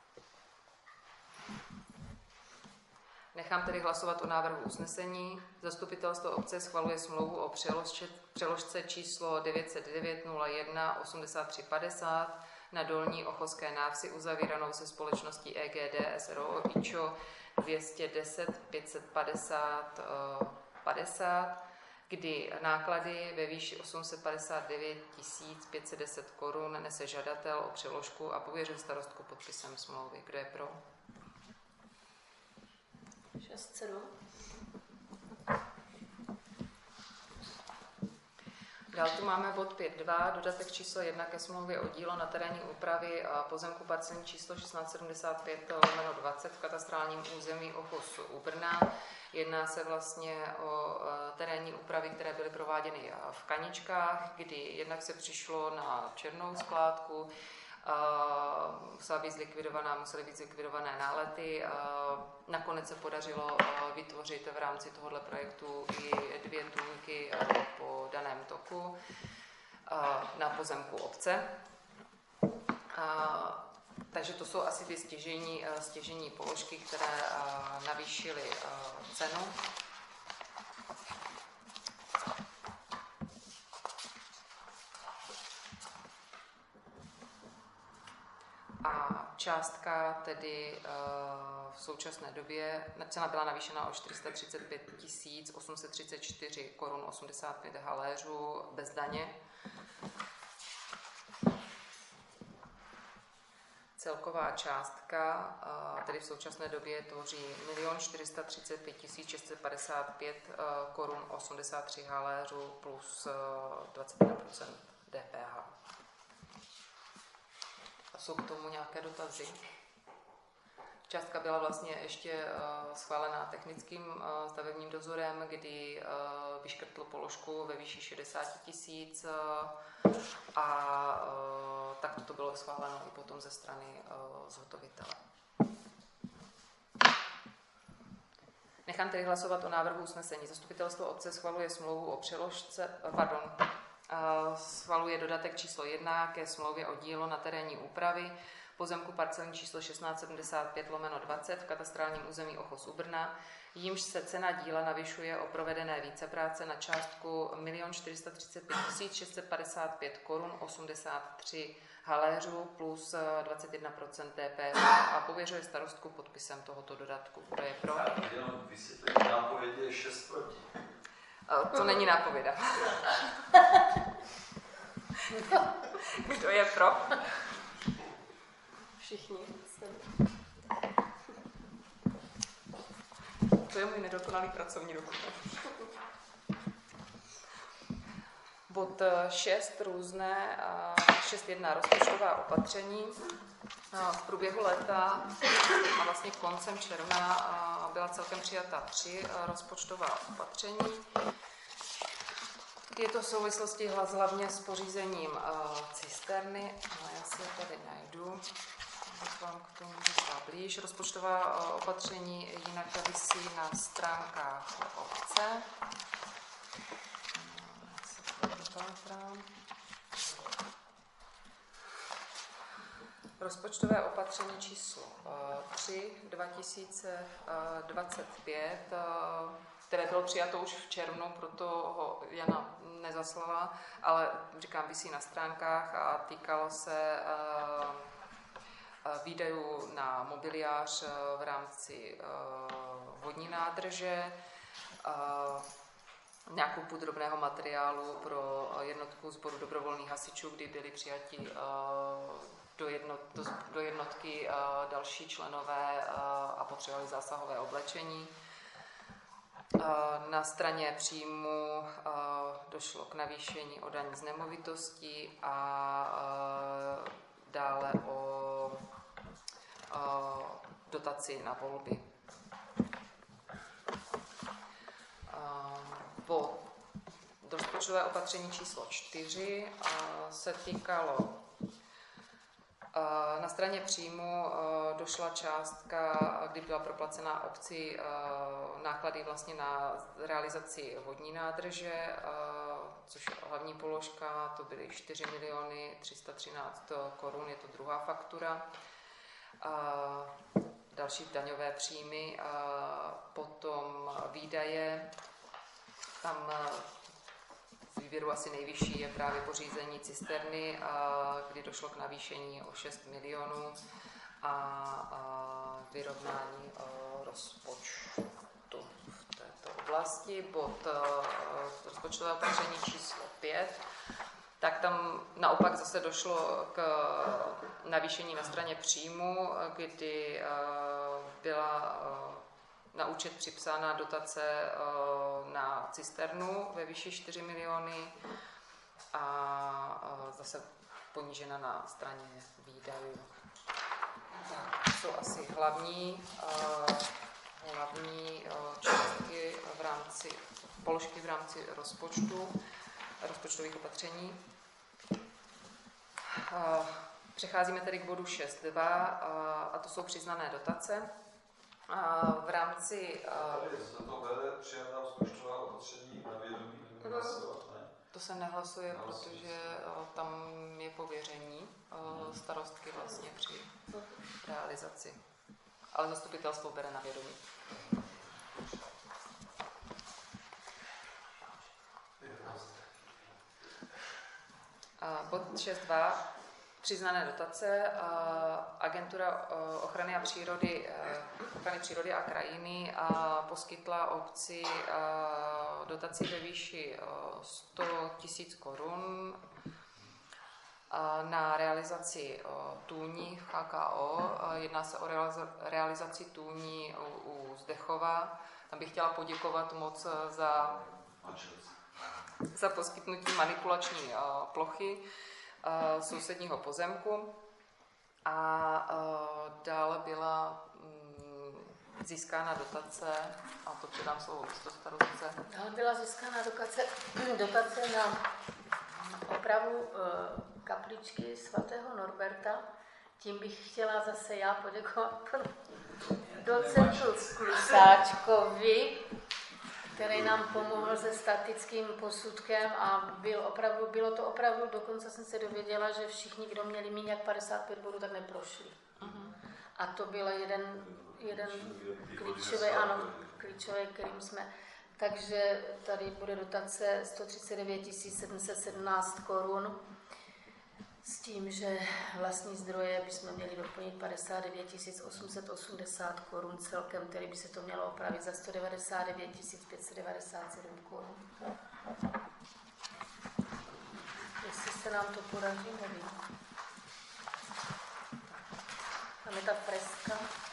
Nechám tedy hlasovat o návrhu usnesení. Zastupitelstvo obce schvaluje smlouvu o přeložce číslo 90901 8350 na Dolní Ochozské návsi uzavíranou se společností EGD SRO IČO 210 550 50, kdy náklady ve výši 859 510 korun nese žadatel o přeložku a pověřuje starostku podpisem smlouvy. Kdo je pro? 6-7. Dál tu máme bod 5.2, dodatek číslo 1 ke smlouvě o dílo na terénní úpravy pozemku parcelní číslo 1675/20 v katastrálním území Ochos u Brna. Jedná se vlastně o terénní úpravy, které byly prováděny v Kaničkách, kdy jednak se přišlo na černou skládku, musely být zlikvidované nálety. Nakonec se podařilo vytvořit v rámci tohoto projektu i 2 tůňky po daném toku na pozemku obce. Takže to jsou asi ty stěžejní položky, které navýšily cenu. A částka tedy v současné době, cena byla navýšena o 435 834 korun 85 haléřů bez daně. Celková částka tedy v současné době tvoří 1 435 655 korun 83 haléřů plus 21% DPH. Jsou k tomu nějaké dotazy? Částka byla vlastně ještě schválená technickým stavebním dozorem, kdy vyškrtl položku ve výši 60 000 a tak to bylo schváleno i potom ze strany zhotovitele. Nechám tedy hlasovat o návrhu usnesení. Zastupitelstvo obce schvaluje smlouvu o schvaluje dodatek číslo 1 ke smlouvě o dílo na terénní úpravy pozemku parcelní číslo 1675/20 v katastrálním území Ochos u Brna, jímž se cena díla navyšuje o provedené vícepráce na částku 1 435 655 korun 83 haléřů plus 21% DPH a pověřuje starostku podpisem tohoto dodatku. Kdo je pro? Jenom vysvětlení, nápovědě je 6 proti. To není nápověda. Kdo je pro? Všichni. To je můj nedokonalý pracovní dokument. Bod 6 různé, 6.1 rozpočtová opatření. V průběhu léta a vlastně koncem června byla celkem přijata 3 rozpočtová opatření. Je to v souvislosti hlavně s pořízením cisterny. Já si je tady najdu, abych vám k tomu řekla blíž. Rozpočtová opatření jinak visí na stránkách obce. Rozpočtové opatření číslo 3 2025, které bylo přijato už v červnu, proto ho Jana nezaslala, ale říkám, visí na stránkách a týkalo se výdajů na mobiliář v rámci vodní nádrže, nákupu drobného materiálu pro jednotku sboru dobrovolných hasičů, kdy byli přijati do jednotky další členové a potřebovali zásahové oblečení. Na straně příjmu došlo k navýšení o daň z nemovitostí a dále o dotaci na volby. Po rozpočtové opatření číslo 4 se týkalo na straně příjmu došla částka, kdy byla proplacená obci náklady vlastně na realizaci vodní nádrže, což je hlavní položka, to byly 4 313 000 korun, je to druhá faktura. Další daňové příjmy, potom výdaje, tam z výběru asi nejvyšší je právě pořízení cisterny, kdy došlo k navýšení o 6 milionů a vyrovnání rozpočtu v této oblasti. Bod rozpočtové opatření číslo 5, tak tam naopak zase došlo k navýšení na straně příjmu, kdy byla na účet připsána dotace na cisternu ve výši 4 miliony a zase ponížena na straně výdajů. Tak, to jsou asi hlavní částky položky v rámci rozpočtových opatření. Přecházíme tedy k bodu 6.2 a to jsou přiznané dotace. V rámci... Se to vede přijatá rozpočtová opatření na vědomí nebo hlasovat, ne? To se nehlasuje, protože tam je pověření starostky vlastně při realizaci. Ale zastupitelstvo bere na vědomí. Bod 6.2. Přiznané dotace. Agentura ochrany přírody a krajiny poskytla obci dotaci ve výši 100 000 korun na realizaci tůní v HKO. Jedná se o realizaci tůní u Zdechova. Tam bych chtěla poděkovat moc za poskytnutí manipulační plochy sousedního pozemku a dále byla získána dotace, a to předám slovo místostarostce. Dále byla získána dotace na opravu kapličky svatého Norberta. Tím bych chtěla zase já poděkovat docentu Klusáčkovi, který nám pomohl se statickým posudkem a bylo to opravdu, dokonce jsem se dověděla, že všichni, kdo měli méně jak 55 bodů, tak neprošli. A to byl jeden klíčový, kterým jsme. Takže tady bude dotace 139 717 korun s tím, že vlastní zdroje bychom měli doplnit 59 880 korun celkem, tedy by se to mělo opravit za 199 597 korun. Jestli se nám to podaří, nevím. Tam je ta freska.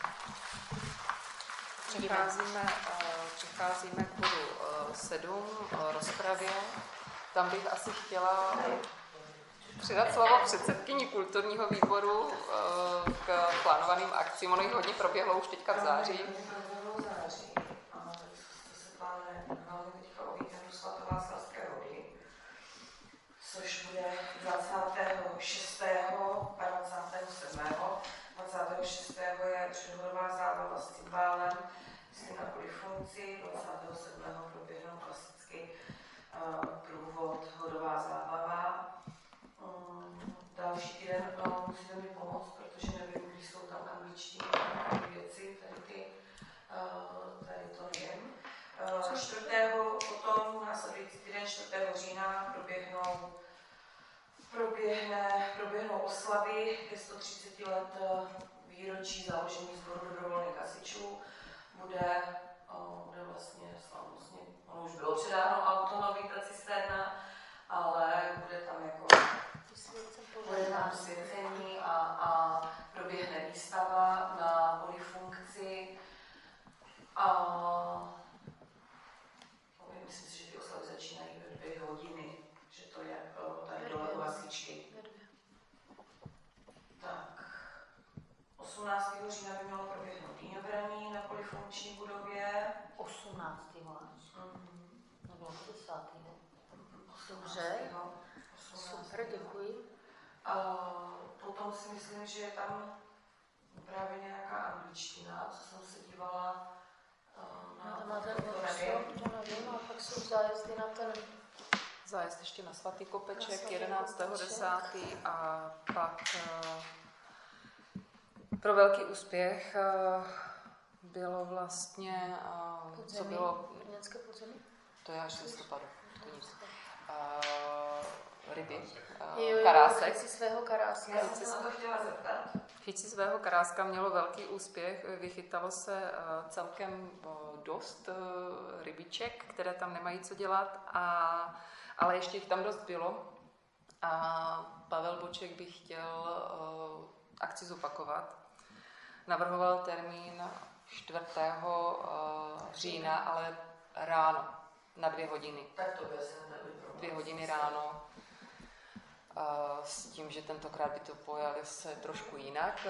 Přecházíme k bodu 7, rozpravě. Tam bych asi chtěla předat slovo předsedkyni kulturního výboru k plánovaným akcím. Ono jich hodně proběhlo už teďka v září. Ano, to se plánuje hlavně teďka o víkendu svatováclavské hody, což bude 26. a 27. 26. je předhodová zábava s cymbálem, na polifonci, 27. proběhnou klasicky průvod hodová zábava. Další týden musíte mi pomoct, protože nevím, když jsou tam angličtí věci, tady to nevím. 4. potom následující týden 4. října proběhne výročí založení sboru dobrovolných hasičů bude vlastně slavnostně, ono už bylo předáno autonový ta cisterna, ale bude tam jako bude tam svěcení a proběhne výstava na polyfunkci a myslím si, že ty oslavy začínají ve 2 hodiny, že to je tady dole u hasičky. Tak, 18. října by mělo proběhnout dýňobraní na polyfunkční budově. 18. Nebo 10. Dobře, super, děkuji. Potom si myslím, že je tam právě nějaká angličtina, co jsem se dívala na ten workshop, to nevím, a pak jsou zájezdy na ten... Zájezd ještě na Svatý Kopeček 11.10. a pak pro velký úspěch bylo vlastně, co bylo... Brněnské podzemí? To je až z listopadu, to nic. Ryby, karásek. Chyci svého karáska. Já jsem se na to chtěla zeptat. Chyci svého karáska mělo velký úspěch, vychytalo se celkem dost rybiček, které tam nemají co dělat, ale ještě jich tam dost bylo. A Pavel Boček by chtěl akci zopakovat. Navrhoval termín 4. října, ale ráno, na 2 hodiny. Tak to by asi nebyl problém. 2 hodiny ráno. S tím, že tentokrát by to pojali se trošku jinak,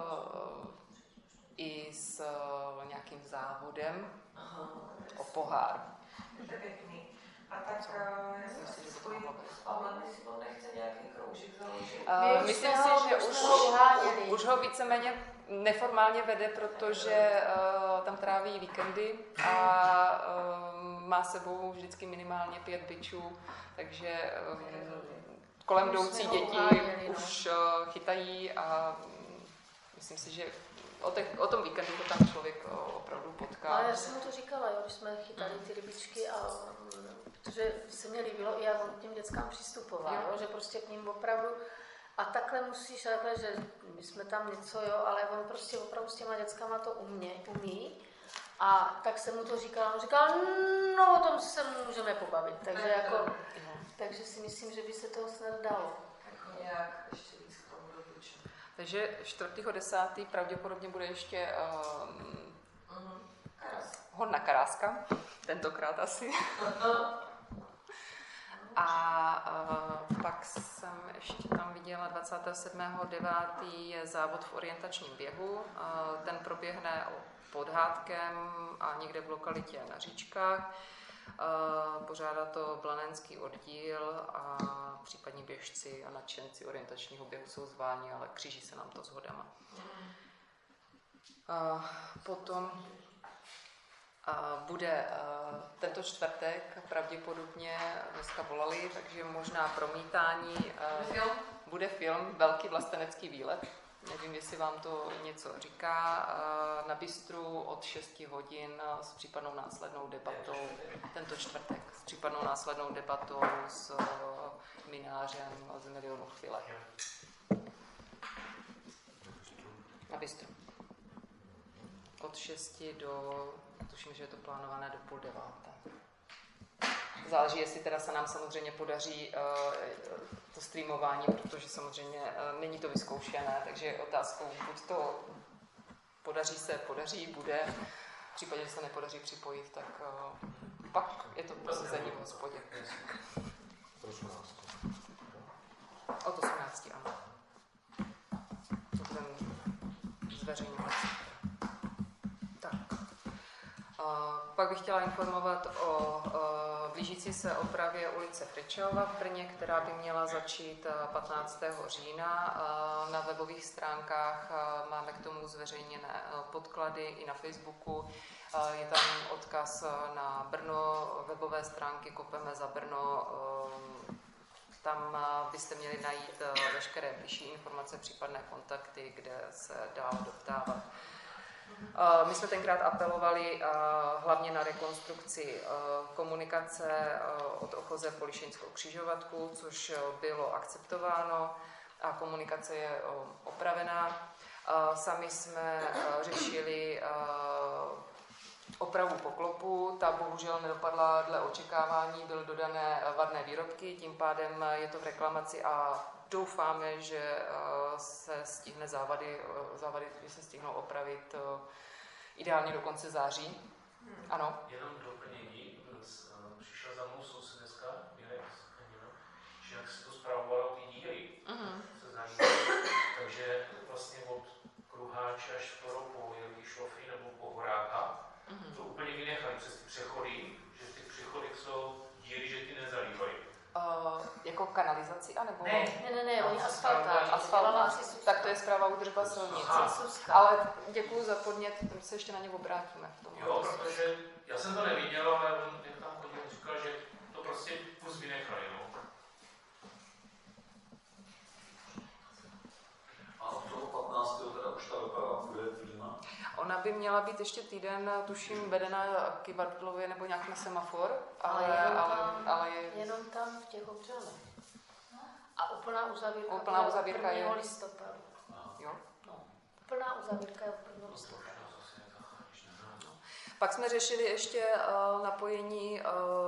i s nějakým závodem o pohár. To je pěkný. A tak já jsem si spojil s Pavlem, jestli on nechce nějaký kroužek založit. Myslím si, že už ho víceméně neformálně vede, protože tam tráví víkendy a má sebou vždycky minimálně 5 bičů, takže kolem jdoucí děti už chytají a myslím si, že o tom víkendu to tam člověk opravdu potká. Ale já jsem mu to říkala, jo, když jsme chytali ty rybičky, a protože se mi líbilo, i jak on k těm dětskám přistupoval, jo, že prostě k ním opravdu a takhle musíš, takhle, že my jsme tam něco, jo, ale on prostě opravdu s těma dětskama to umí. A tak jsem mu to říkala, on říkal, no o tom se můžeme pobavit, takže si myslím, že by se toho snad dalo. Jako nějak ještě víc k tomu dopočím. Takže 4.10. pravděpodobně bude ještě hon na karáska, tentokrát asi. A pak jsem ještě tam viděla 27.9. je závod v orientačním běhu. Ten proběhne pod Hádkem a někde v lokalitě na Říčkách. Pořádá to Blanenský oddíl a případní běžci a nadšenci orientačního běhu jsou zváni, ale kříží se nám to s hodama. Potom bude tento čtvrtek, pravděpodobně dneska volali, takže možná promítání. Bude film Velký vlastenecký výlet. Nevím, jestli vám to něco říká. Na Bistru od 6 hodin s případnou následnou debatou. Tento čtvrtek s případnou následnou debatou s Minářem a z Milionu chvíle. Na Bistru. Od 6 do, tuším, že je to plánované do 8:30. Záleží, jestli teda se nám samozřejmě podaří to streamování, protože samozřejmě není to vyzkoušené, takže je otázkou, buď to podaří, bude. V případě, že se nepodaří připojit, tak pak je to posazení v hospodě. Od 18, ano. To budeme zveřejňovat. Tak. Pak bych chtěla informovat o blížící se opravě ulice Fričelova v Brně, která by měla začít 15. října. Na webových stránkách máme k tomu zveřejněné podklady i na Facebooku. Je tam odkaz na Brno, webové stránky Kopeme za Brno. Tam byste měli najít veškeré bližší informace, případné kontakty, kde se dál doptávat. My jsme tenkrát apelovali hlavně na rekonstrukci komunikace od Ochoze po Lišejnskou křižovatku, což bylo akceptováno a komunikace je opravená. Sami jsme řešili opravu poklopu, ta bohužel nedopadla dle očekávání, byly dodané vadné výrobky, tím pádem je to v reklamaci a doufáme, že se stihne závady že se stihnou opravit ideálně do konce září. Ano. Jenom doplnění, přišel za mnou soused dneska, že jak se to zpravovalo ty díry, se zajímalo. Takže vlastně od Kruháče až skoro po Jelí Šlofy nebo po Horáka, to úplně vynechali přes ty přechody, že v těch přechodech jsou díry, že ty nezalívají. Jako kanalizaci, anebo? Ne, oni asfaltáři. Tak to je správa údržba silnice. Ale děkuji za podnět, se ještě na ně obrátíme. V tom jo, protože já jsem to neviděl, ale on jak tam chodil, říkal, že to prostě kus vynechali. No. A od toho 15. teda už ta doprava bude týdna? Ona by měla být ještě týden, tuším, vedena kyvadlově nebo nějak na semafor, ale jenom tam v těch Obřanech. A úplná uzavírka je 1. listopadu. Jo? No, úplná uzavírka je 1. listopadu. Pak jsme řešili ještě napojení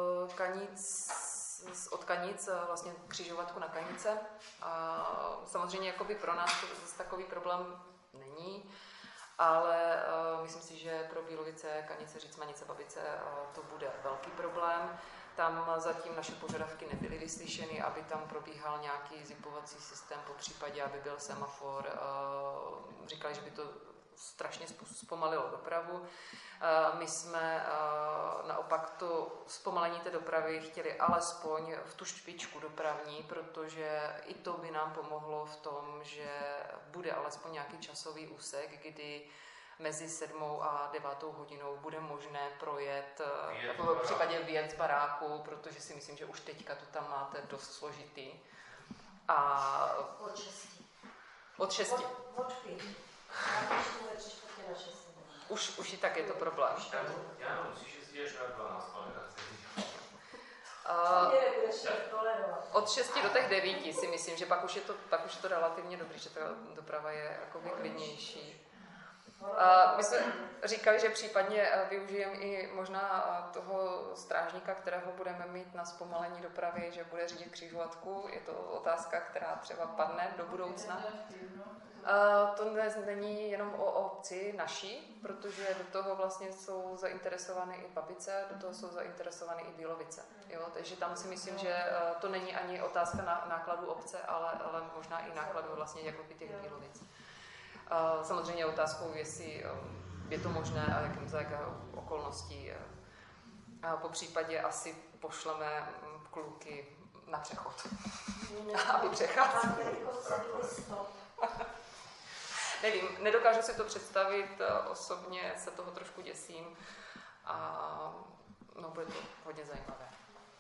od Kanic, vlastně křižovatku na Kanice. Samozřejmě jakoby pro nás to zase takový problém není, ale myslím si, že pro Bílovice, Kanice, Řícmanice, Babice to bude velký problém. Tam zatím naše požadavky nebyly vyslyšeny, aby tam probíhal nějaký zipovací systém, po případě, aby byl semafor. Říkali, že by to strašně zpomalilo dopravu. My jsme naopak to zpomalení té dopravy chtěli alespoň v tu špičku dopravní, protože i to by nám pomohlo v tom, že bude alespoň nějaký časový úsek, kdy mezi 7. a 9. hodinou bude možné projet, v případě vyjet z baráku, protože si myslím, že už teďka to tam máte dost složitý. A od 6. Od 6. Od 5. Už i tak je to problém. Já musíš jezdit až na 12, ale od 6 do těch 9 si myslím, že pak už je to relativně dobrý, že ta doprava je jakoby klidnější. My jsme říkali, že případně využijeme i možná toho strážníka, kterého budeme mít na zpomalení dopravy, že bude řídit křižovatku. Je to otázka, která třeba padne do budoucna. To není jenom o obci naší, protože do toho vlastně jsou zainteresovány i Babice, do toho jsou zainteresovány i Bílovice. Jo? Takže tam si myslím, že to není ani otázka nákladu obce, ale možná i nákladu vlastně jakoby těch Bílovic. Samozřejmě otázkou, jestli je to možné a za jaké okolností. Po případě asi pošleme kluky na přechod, aby přecházeli. Nevím, nedokážu si to představit, osobně se toho trošku děsím a bude to hodně zajímavé.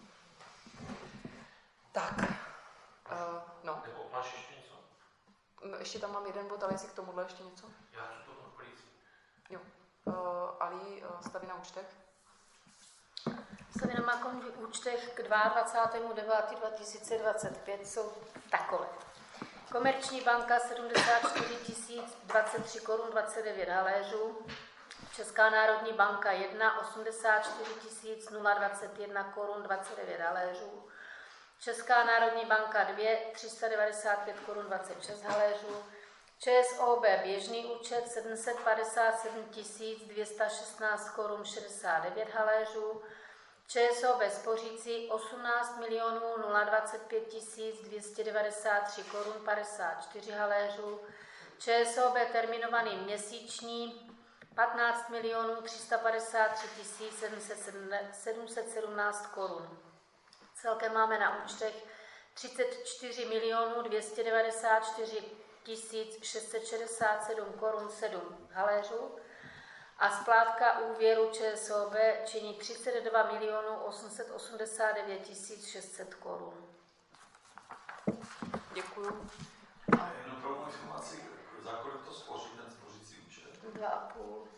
Tak, no. Nebo máš ještě něco? Ještě tam mám jeden bod, ale jestli k tomuhle ještě něco? Já tu to policii. Jo. Ali, stavy na účtech? Stavy na bankovních účtech k 22.9.2025 jsou takové. Komerční banka 74 023 korun 29 haléřů, Česká národní banka 1 84 021 korun 29 haléřů, Česká národní banka 2 395 korun 26 haléřů, ČSOB běžný účet 757 216 korun 69 haléřů, ČSOB spořící 18 025 293 korun 54 haléřů, ČSOB terminovaný měsíční 15 353 717 korun. Celkem máme na účtech 34 294 667 korun 7 haléřů a splátka úvěru ČSOB činí 32 889 600 korun. Děkuju. Jenom pro mou informaci, za kolik to spoří ten spořící účet? 2,5%.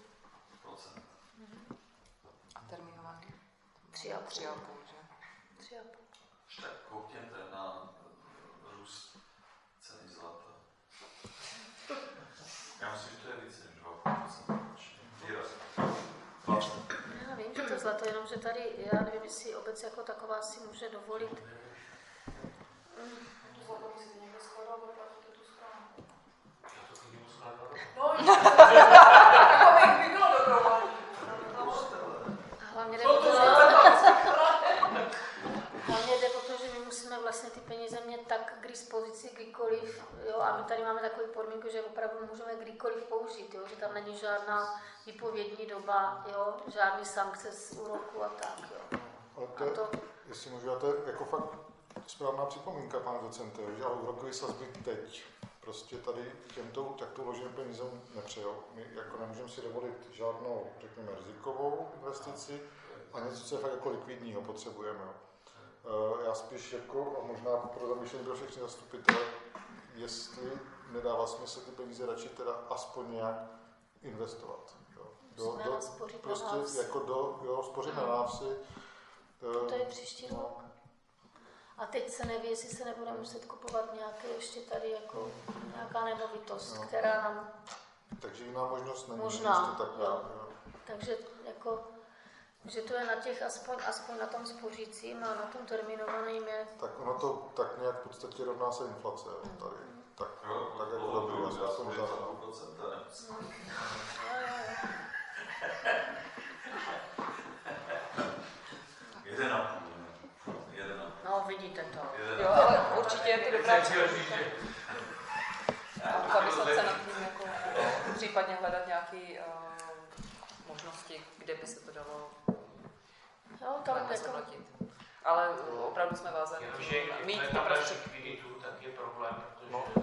A terminovaný? 3,5, že? 3,5. Tak koukněte na růst ceny zlata. Já to jenom, že tady, já nevím, jestli obec jako taková si může dovolit. Hlavně jde o to, že my musíme vlastně ty peníze mít tak k dispozici kdykoliv, jo, a my tady máme takovou podmínku, že opravdu můžeme kdykoliv použít, jo, že tam není žádná výpovědní doba, jo, žádný sankce z úroku a tak, jo. Ale to, jestli můžu, to je jako fakt správná připomínka, pane docente, že ale úrokové sazby teď prostě tady těmto takto uloženým penězům nepřejou. My jako nemůžeme si dovolit žádnou, řekněme, rizikovou investici a něco, co je fakt jako likvidního potřebujeme. Já spíš jako, a možná pro zamýšlení pro všechny zastupitele, jestli nedává smysl ty peníze radši teda aspoň nějak investovat. Prostě jako spořit na návsi. To je příští rok. A teď se neví, jestli se nebude muset kupovat nějaké ještě tady jako nějaká nemovitost, která nám... Takže jiná možnost není. Možná, jo. Takže jako, že to je na těch, aspoň na tom spořícím a na tom termínovaným je... Tak ono to tak nějak v podstatě rovná se inflace, tady. Tak jako dobrý, já jsem No, vidíte to. Jo, ale určitě je to dobrá příležitost. Zamyslet se nad tím, jako, případně hledat nějaké možnosti, kde by se to dalo zhodnotit. Ale opravdu jsme vázáni. Mít ty prostředky, tak je problém, protože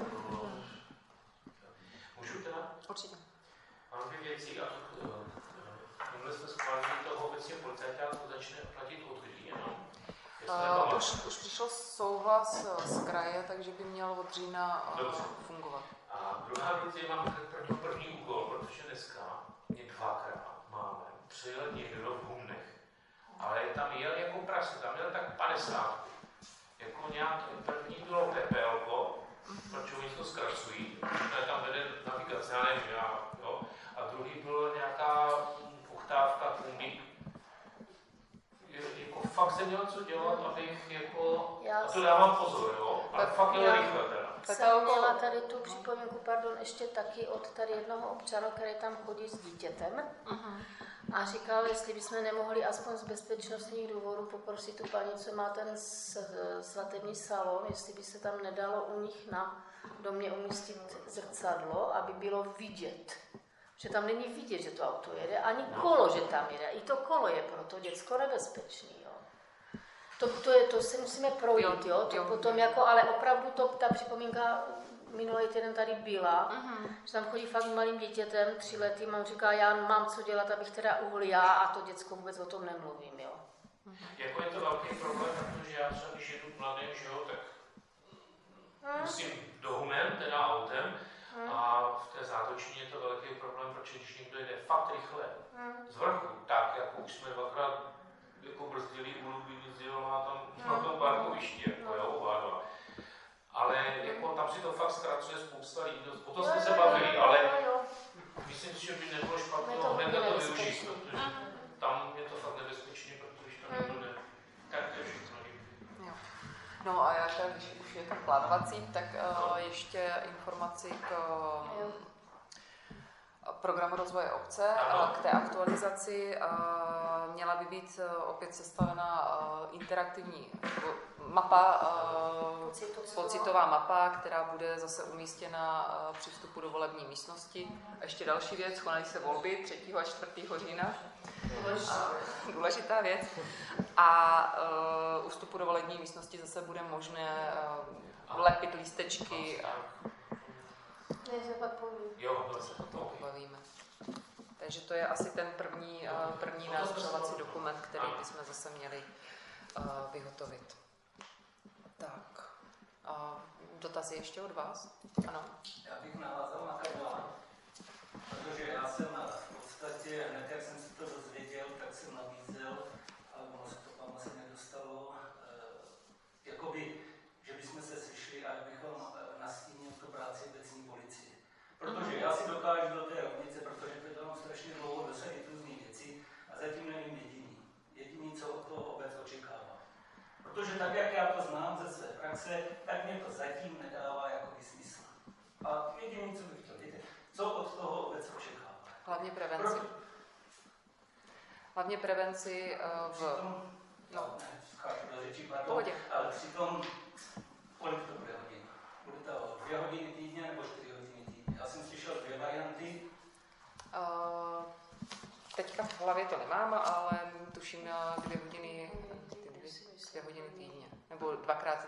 můžu teda? Určitě. Mám dvě věci a tímhle jsme schválili toho obecního policajta, to začne platit od kdy, no? Už přišel souhlas z kraje, takže by měl od října fungovat. A druhá věc je, mám první úkol, protože dneska mě dvakrát máme přijet někdo v Humnech, ale tam jel jako prase, tam jel tak 50. Jako nějak první bylo PPL-ko, protože oni to zkracují, tam vede navigace, já nevím, jo. A druhý bylo nějaká uchtávka kumbík. Jako fakt jsem měl co dělat, abych jako... A to dávám pozor, jo. Ale fakt jel rychle teda. Jsem měla tady tu připomínku, ještě taky od tady jednoho občana, který tam chodí s dítětem. A říkal, jestli bychom nemohli aspoň z bezpečnostních důvodů poprosit tu paní, co má ten svatební salon, jestli by se tam nedalo u nich na domě umístit zrcadlo, aby bylo vidět. Že tam není vidět, že to auto jede, ani kolo, že tam jede. I to kolo je pro to děcko nebezpečný. Jo. To si musíme projít, jo. To potom jako, ale opravdu ta připomínka minulý týden tady byla, že tam chodí fakt malým dítětem, 3letým, a on říká, já mám co dělat, abych teda uhl já a to děcko vůbec o tom nemluvím, jo. Jako je to velký problém, protože já třeba, když jedu mladým, že jo, tak musím do Humen, teda autem, a v té zátočině je to velký problém, protože když někdo jede fakt rychle z vrchu, tak jako už jsme dvakrát jako brzdili, má tam na tom parkovišti, jako jo, oba dva. Ale jako tam si to fakt zkracuje spousta lidí, o to jsme se bavili, ale myslím si, že by nebylo špatné hned na to využít, protože tam je to fakt nebezpečné, protože tam někdo jde. Tak to je všechno. No a já teda, když už je tam plánovací, tak ještě informaci k programu rozvoje obce, k té aktualizaci. Měla by být opět sestavena interaktivní mapa, pocitová mapa, která bude zase umístěna při vstupu do volební místnosti. A ještě další věc, konají se volby 3. a 4. října. Důležitá věc. A u vstupu do volební místnosti zase bude možné lepit lístečky. Jo, to se potom pobavíme. Takže to je asi ten první nástrojovací dokument, který bychom zase měli vyhotovit. Tak. Dotazy ještě od vás? Ano. Já bych navázal na Karla, protože já jsem v podstatě, hned jak jsem si to dozvěděl, tak jsem nabízel, ale ono se to tam asi nedostalo, jakoby, že bychom se sešli a bychom nastínili tu práci obecní policie. Protože já si dokážu do té rovnice, protože to dělám strašně dlouho, dosadit různý věci a zatím nevím jediný. tak mě to zatím nedává jako smysl. A jediné, co bych chtěl vědět, co od toho obec očekává. Hlavně prevenci. Hlavně prevenci ale přitom, kolik to bude hodin? Bude to 2 hodiny týdně nebo 4 hodiny týdně? Já jsem slyšel 2 varianty. Teďka v hlavě to nemám, ale tuším 2 hodiny, 2 hodiny týdně. Nebo dvakrát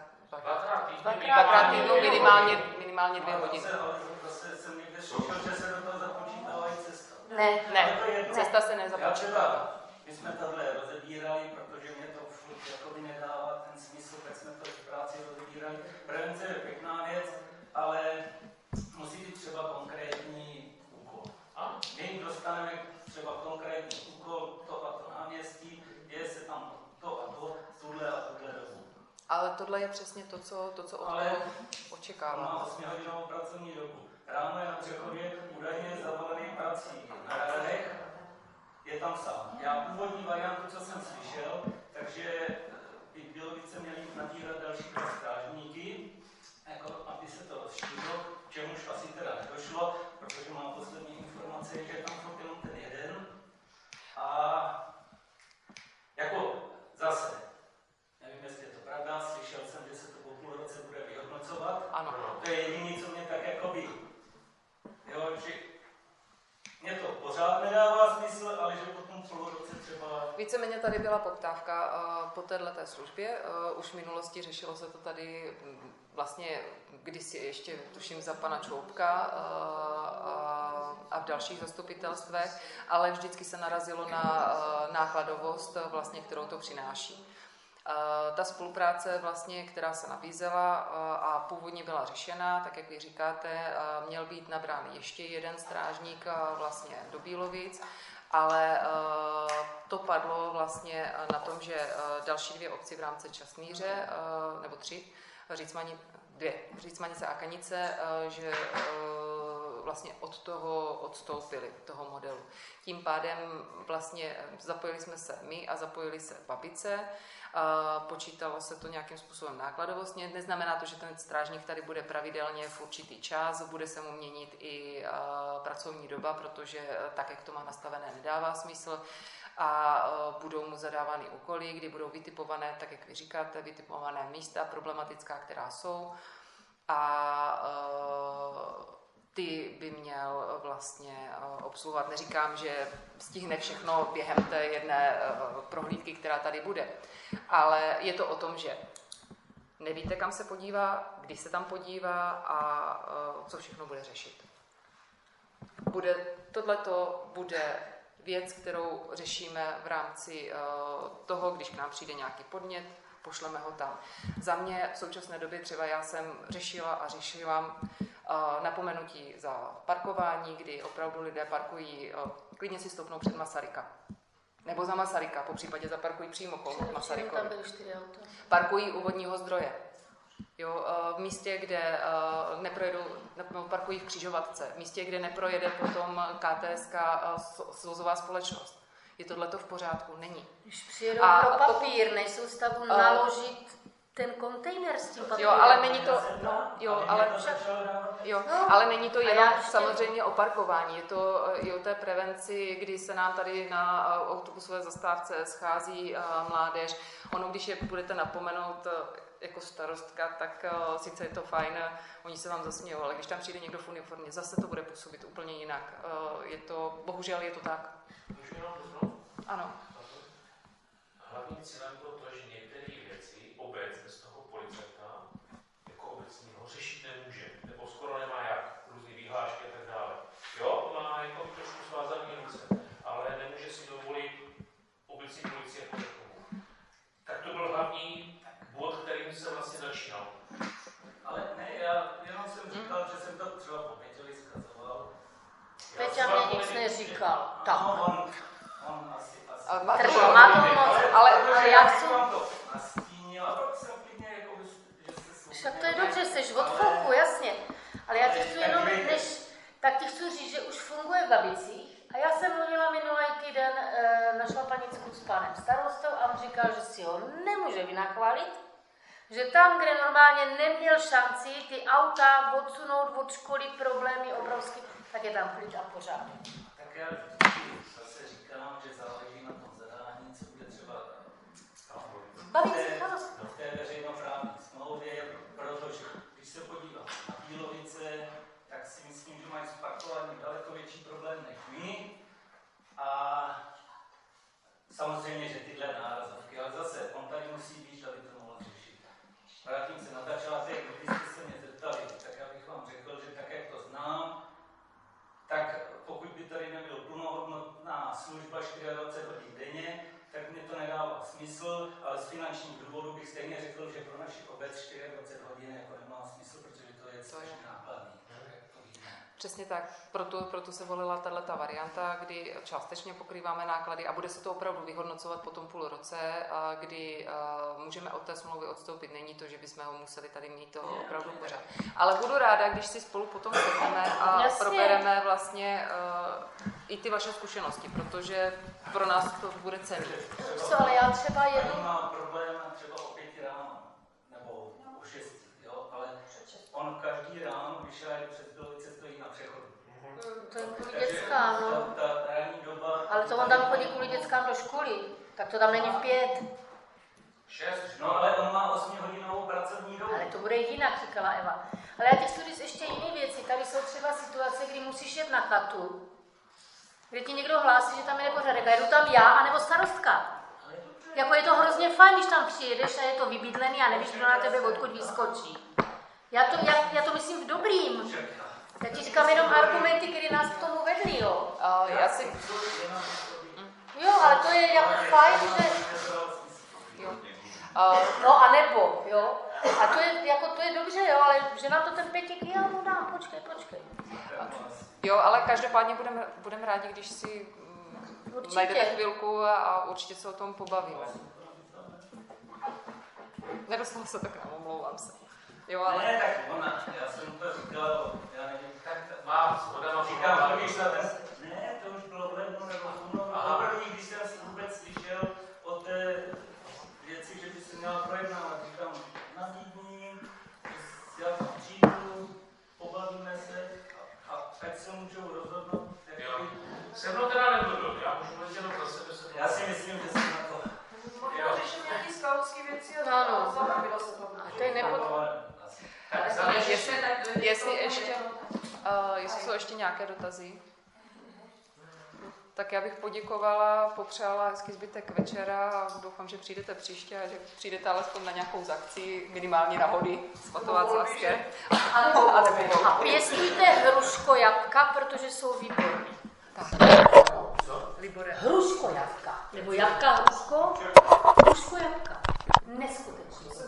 týdně, minimálně 2 hodiny. Ale zase jsem někde slyšel, že se do toho započítávají cesta. Ne, cesta se nezapočítává. My jsme tohle rozebírali, protože mě to furt jakoby nedává ten smysl, tak jsme to v práci rozebírali. Prevence je pěkná věc, ale musí být třeba konkrétní úkol. A my jim dostaneme třeba konkrétní úkol, to a to náměstí, je se tam to a to, tuhle a tuhle dobu. Ale tohle je přesně to, co od toho očekávám. Má 8hodinovou pracovní dobu. Ráno je na přechodě údajně zavalený prací na radech, je tam sám. Já původní variantu, co jsem slyšel, takže by bylo více měli nabírat další 2 strážníky, jako aby se to rozšířilo, k čemuž asi teda nedošlo, protože mám poslední informace, že je tam furt jenom ten jeden. A jako zase, nevím, jestli je to pravda, slyšel jsem, že se to po půl roce bude vyhodnocovat. Ano. To je jediné, co mě tak jakoby, jo, že mě to pořád nedává smysl, ale že potom půl roce třeba... Víceméně tady byla poptávka po této službě. Už v minulosti řešilo se to tady vlastně kdysi ještě, tuším, za pana Čoupka a v dalších zastupitelstvech, ale vždycky se narazilo na nákladovost, vlastně, kterou to přináší. Ta spolupráce, vlastně, která se nabízela a původně byla řešena, tak jak vy říkáte, měl být nabrán ještě jeden strážník vlastně do Bílovic, ale to padlo vlastně na tom, že další 2 obci v rámci Časmíře, nebo 3, Řícmanice a Kanice, že vlastně od toho odstoupili, toho modelu. Tím pádem vlastně zapojili jsme se my a zapojili se Babice. Počítalo se to nějakým způsobem nákladovostně. Neznamená to, že ten strážník tady bude pravidelně v určitý čas, bude se mu měnit i pracovní doba, protože tak, jak to má nastavené, nedává smysl. A budou mu zadávány úkoly, kdy budou vytipované, tak jak vy říkáte, vytipované místa problematická, která jsou. A ty by měl vlastně obsluhovat. Neříkám, že stihne všechno během té jedné prohlídky, která tady bude. Ale je to o tom, že nevíte, kam se podívá, kdy se tam podívá a co všechno bude řešit. Tohleto bude věc, kterou řešíme v rámci toho, když k nám přijde nějaký podnět, pošleme ho tam. Za mě v současné době třeba já jsem řešila a řešila napomenutí za parkování, kdy opravdu lidé parkují, klidně si stoupnou před Masaryka. Nebo za Masaryka, po případě zaparkují přímo kolem Masarykovi. Parkují u vodního zdroje. Jo, v místě, kde parkují v křižovatce, v místě, kde neprojede potom KTSK, svozová společnost. Je tohleto v pořádku? Není. Když přijedou pro papír, nejsou v stavu naložit ten kontejner s tím papírem. Jo, ale není to, ale není to jenom samozřejmě o parkování. Je to i o té prevenci, kdy se nám tady na autobusové zastávce schází mládež. Ono, když je budete napomenout jako starostka, tak sice je to fajn, oni se vám zasmějou, ale když tam přijde někdo v uniformě, zase to bude působit úplně jinak. Bohužel je to tak. Můžu jenom poznat? Ano. Hlavním cílem bylo to, že některé věci obec bez toho policajta jako obecního řešit nemůže, nebo skoro nemá jak, různý výhlášky a tak dále. Jo, má jako trošku svázaný ruce, ale nemůže si dovolit obecní policie jako takovou. Tak to byl hlavní bod, kterým se vlastně začínal. Ale ne, já jenom jsem říkal, že jsem to třeba po Peťovi zkazoval. Peťa mě nic neříkal. Tak. On asi. Ale já chci... Však to je dobře, jsi od chvilku, jasně. Ale já ti chci jenom, tak ti chci říct, že už funguje v Babicích. A já jsem mluvila minulý týden na šlapanicku s panem starostou a on říkal, že si ho nemůže vynachválit, že tam, kde normálně neměl šanci ty auta odsunout od školy, problémy obrovské, tak je tam klid a pořádek. Tak já zase říkám, že záleží na tom zadání, co bude třeba v té veřejnoprávní smlouvě, protože když se podívám na Bílovice, tak si myslím, že mají s parkováním daleko větší problém než my. A samozřejmě, že tyhle nárazovky, ale zase on tady musí být, aby to mohl řešit. Vrátím se na začátek, když jste se mě zeptali, tak já bych vám řekl, že tak, jak to znám, tak pokud by tady nebyl plnohodnotná služba 24 hodin denně, tak mě to nedává smysl, ale z finančních důvodů bych stejně řekl, že pro naši obec 24 hodin jako nemá smysl, protože to je strašně nákladný. Přesně tak, proto se volila tato varianta, kdy částečně pokrýváme náklady a bude se to opravdu vyhodnocovat po tom půl roce, kdy můžeme od té smlouvy odstoupit. Není to, že bychom ho museli tady mít to opravdu pořád. Ale budu ráda, když si spolu potom sedneme a probereme vlastně i ty vaše zkušenosti, protože pro nás to bude cenné. Ale já třeba jednou... Mám problém třeba o 5 ráno, nebo o 6, jo, ale on každý ráno vyšel přes Bílovice, stojí na přechodu. To je kvůli dětskám, no. Ta ranní doba... Ale to on tam chodí kvůli dětskám do školy, tak to tam není v 5. 6, no ale on má 8hodinovou pracovní dobu. Ale to bude jinak, říkala Eva. Ale já ti chci říct ještě jiné věci. Tady jsou třeba situace, kdy musíš jet na chatu, kde ti někdo hlásí, že tam je nepořádek. A jedu tam já, anebo starostka. Jako je to hrozně fajn, když tam přijedeš a je to vybydlený a nevíš, kdo na tebe odkud vyskočí. Já to myslím v dobrým. Já ti říkám jenom argumenty, které nás k tomu vedly, jo. Jo, ale to je jako fajn, že... No a nebo, jo. A to je dobře, jo, ale že nám to ten Petík, já mu dám, počkej. Jo, ale každopádně budeme rádi, když si najdete chvilku a určitě se o tom pobavíme. Nedostala se to k nám, omlouvám se. Jo, ale... Ne, tak ona, já jsem to říkal, já nevím, tak má, říkám, když na ten... Ne, to už bylo v lednu nebo v únoru. Poprvé, když jsem si vůbec slyšel o té věci, že by se měla projednávat, říkám, nabídním, já tam přijdu, pobavíme se a ať se můžou rozhodnout. Se mnou teda nebudu, já můžu mluvit jenom pro sebe. Já si myslím, že jsem na to. Možná řešit nějaký skautský věci a zabavilo se to. To je Jestli jsou ještě nějaké dotazy, tak já bych poděkovala, popřála hezký zbytek večera a doufám, že přijdete příště a že přijdete alespoň na nějakou z akcí, minimálně na hody svatovat záské. A pěstujte hruško jabka, protože jsou výborný. Hruško jabka, nebo jabka hruško jabka. Neskutečně.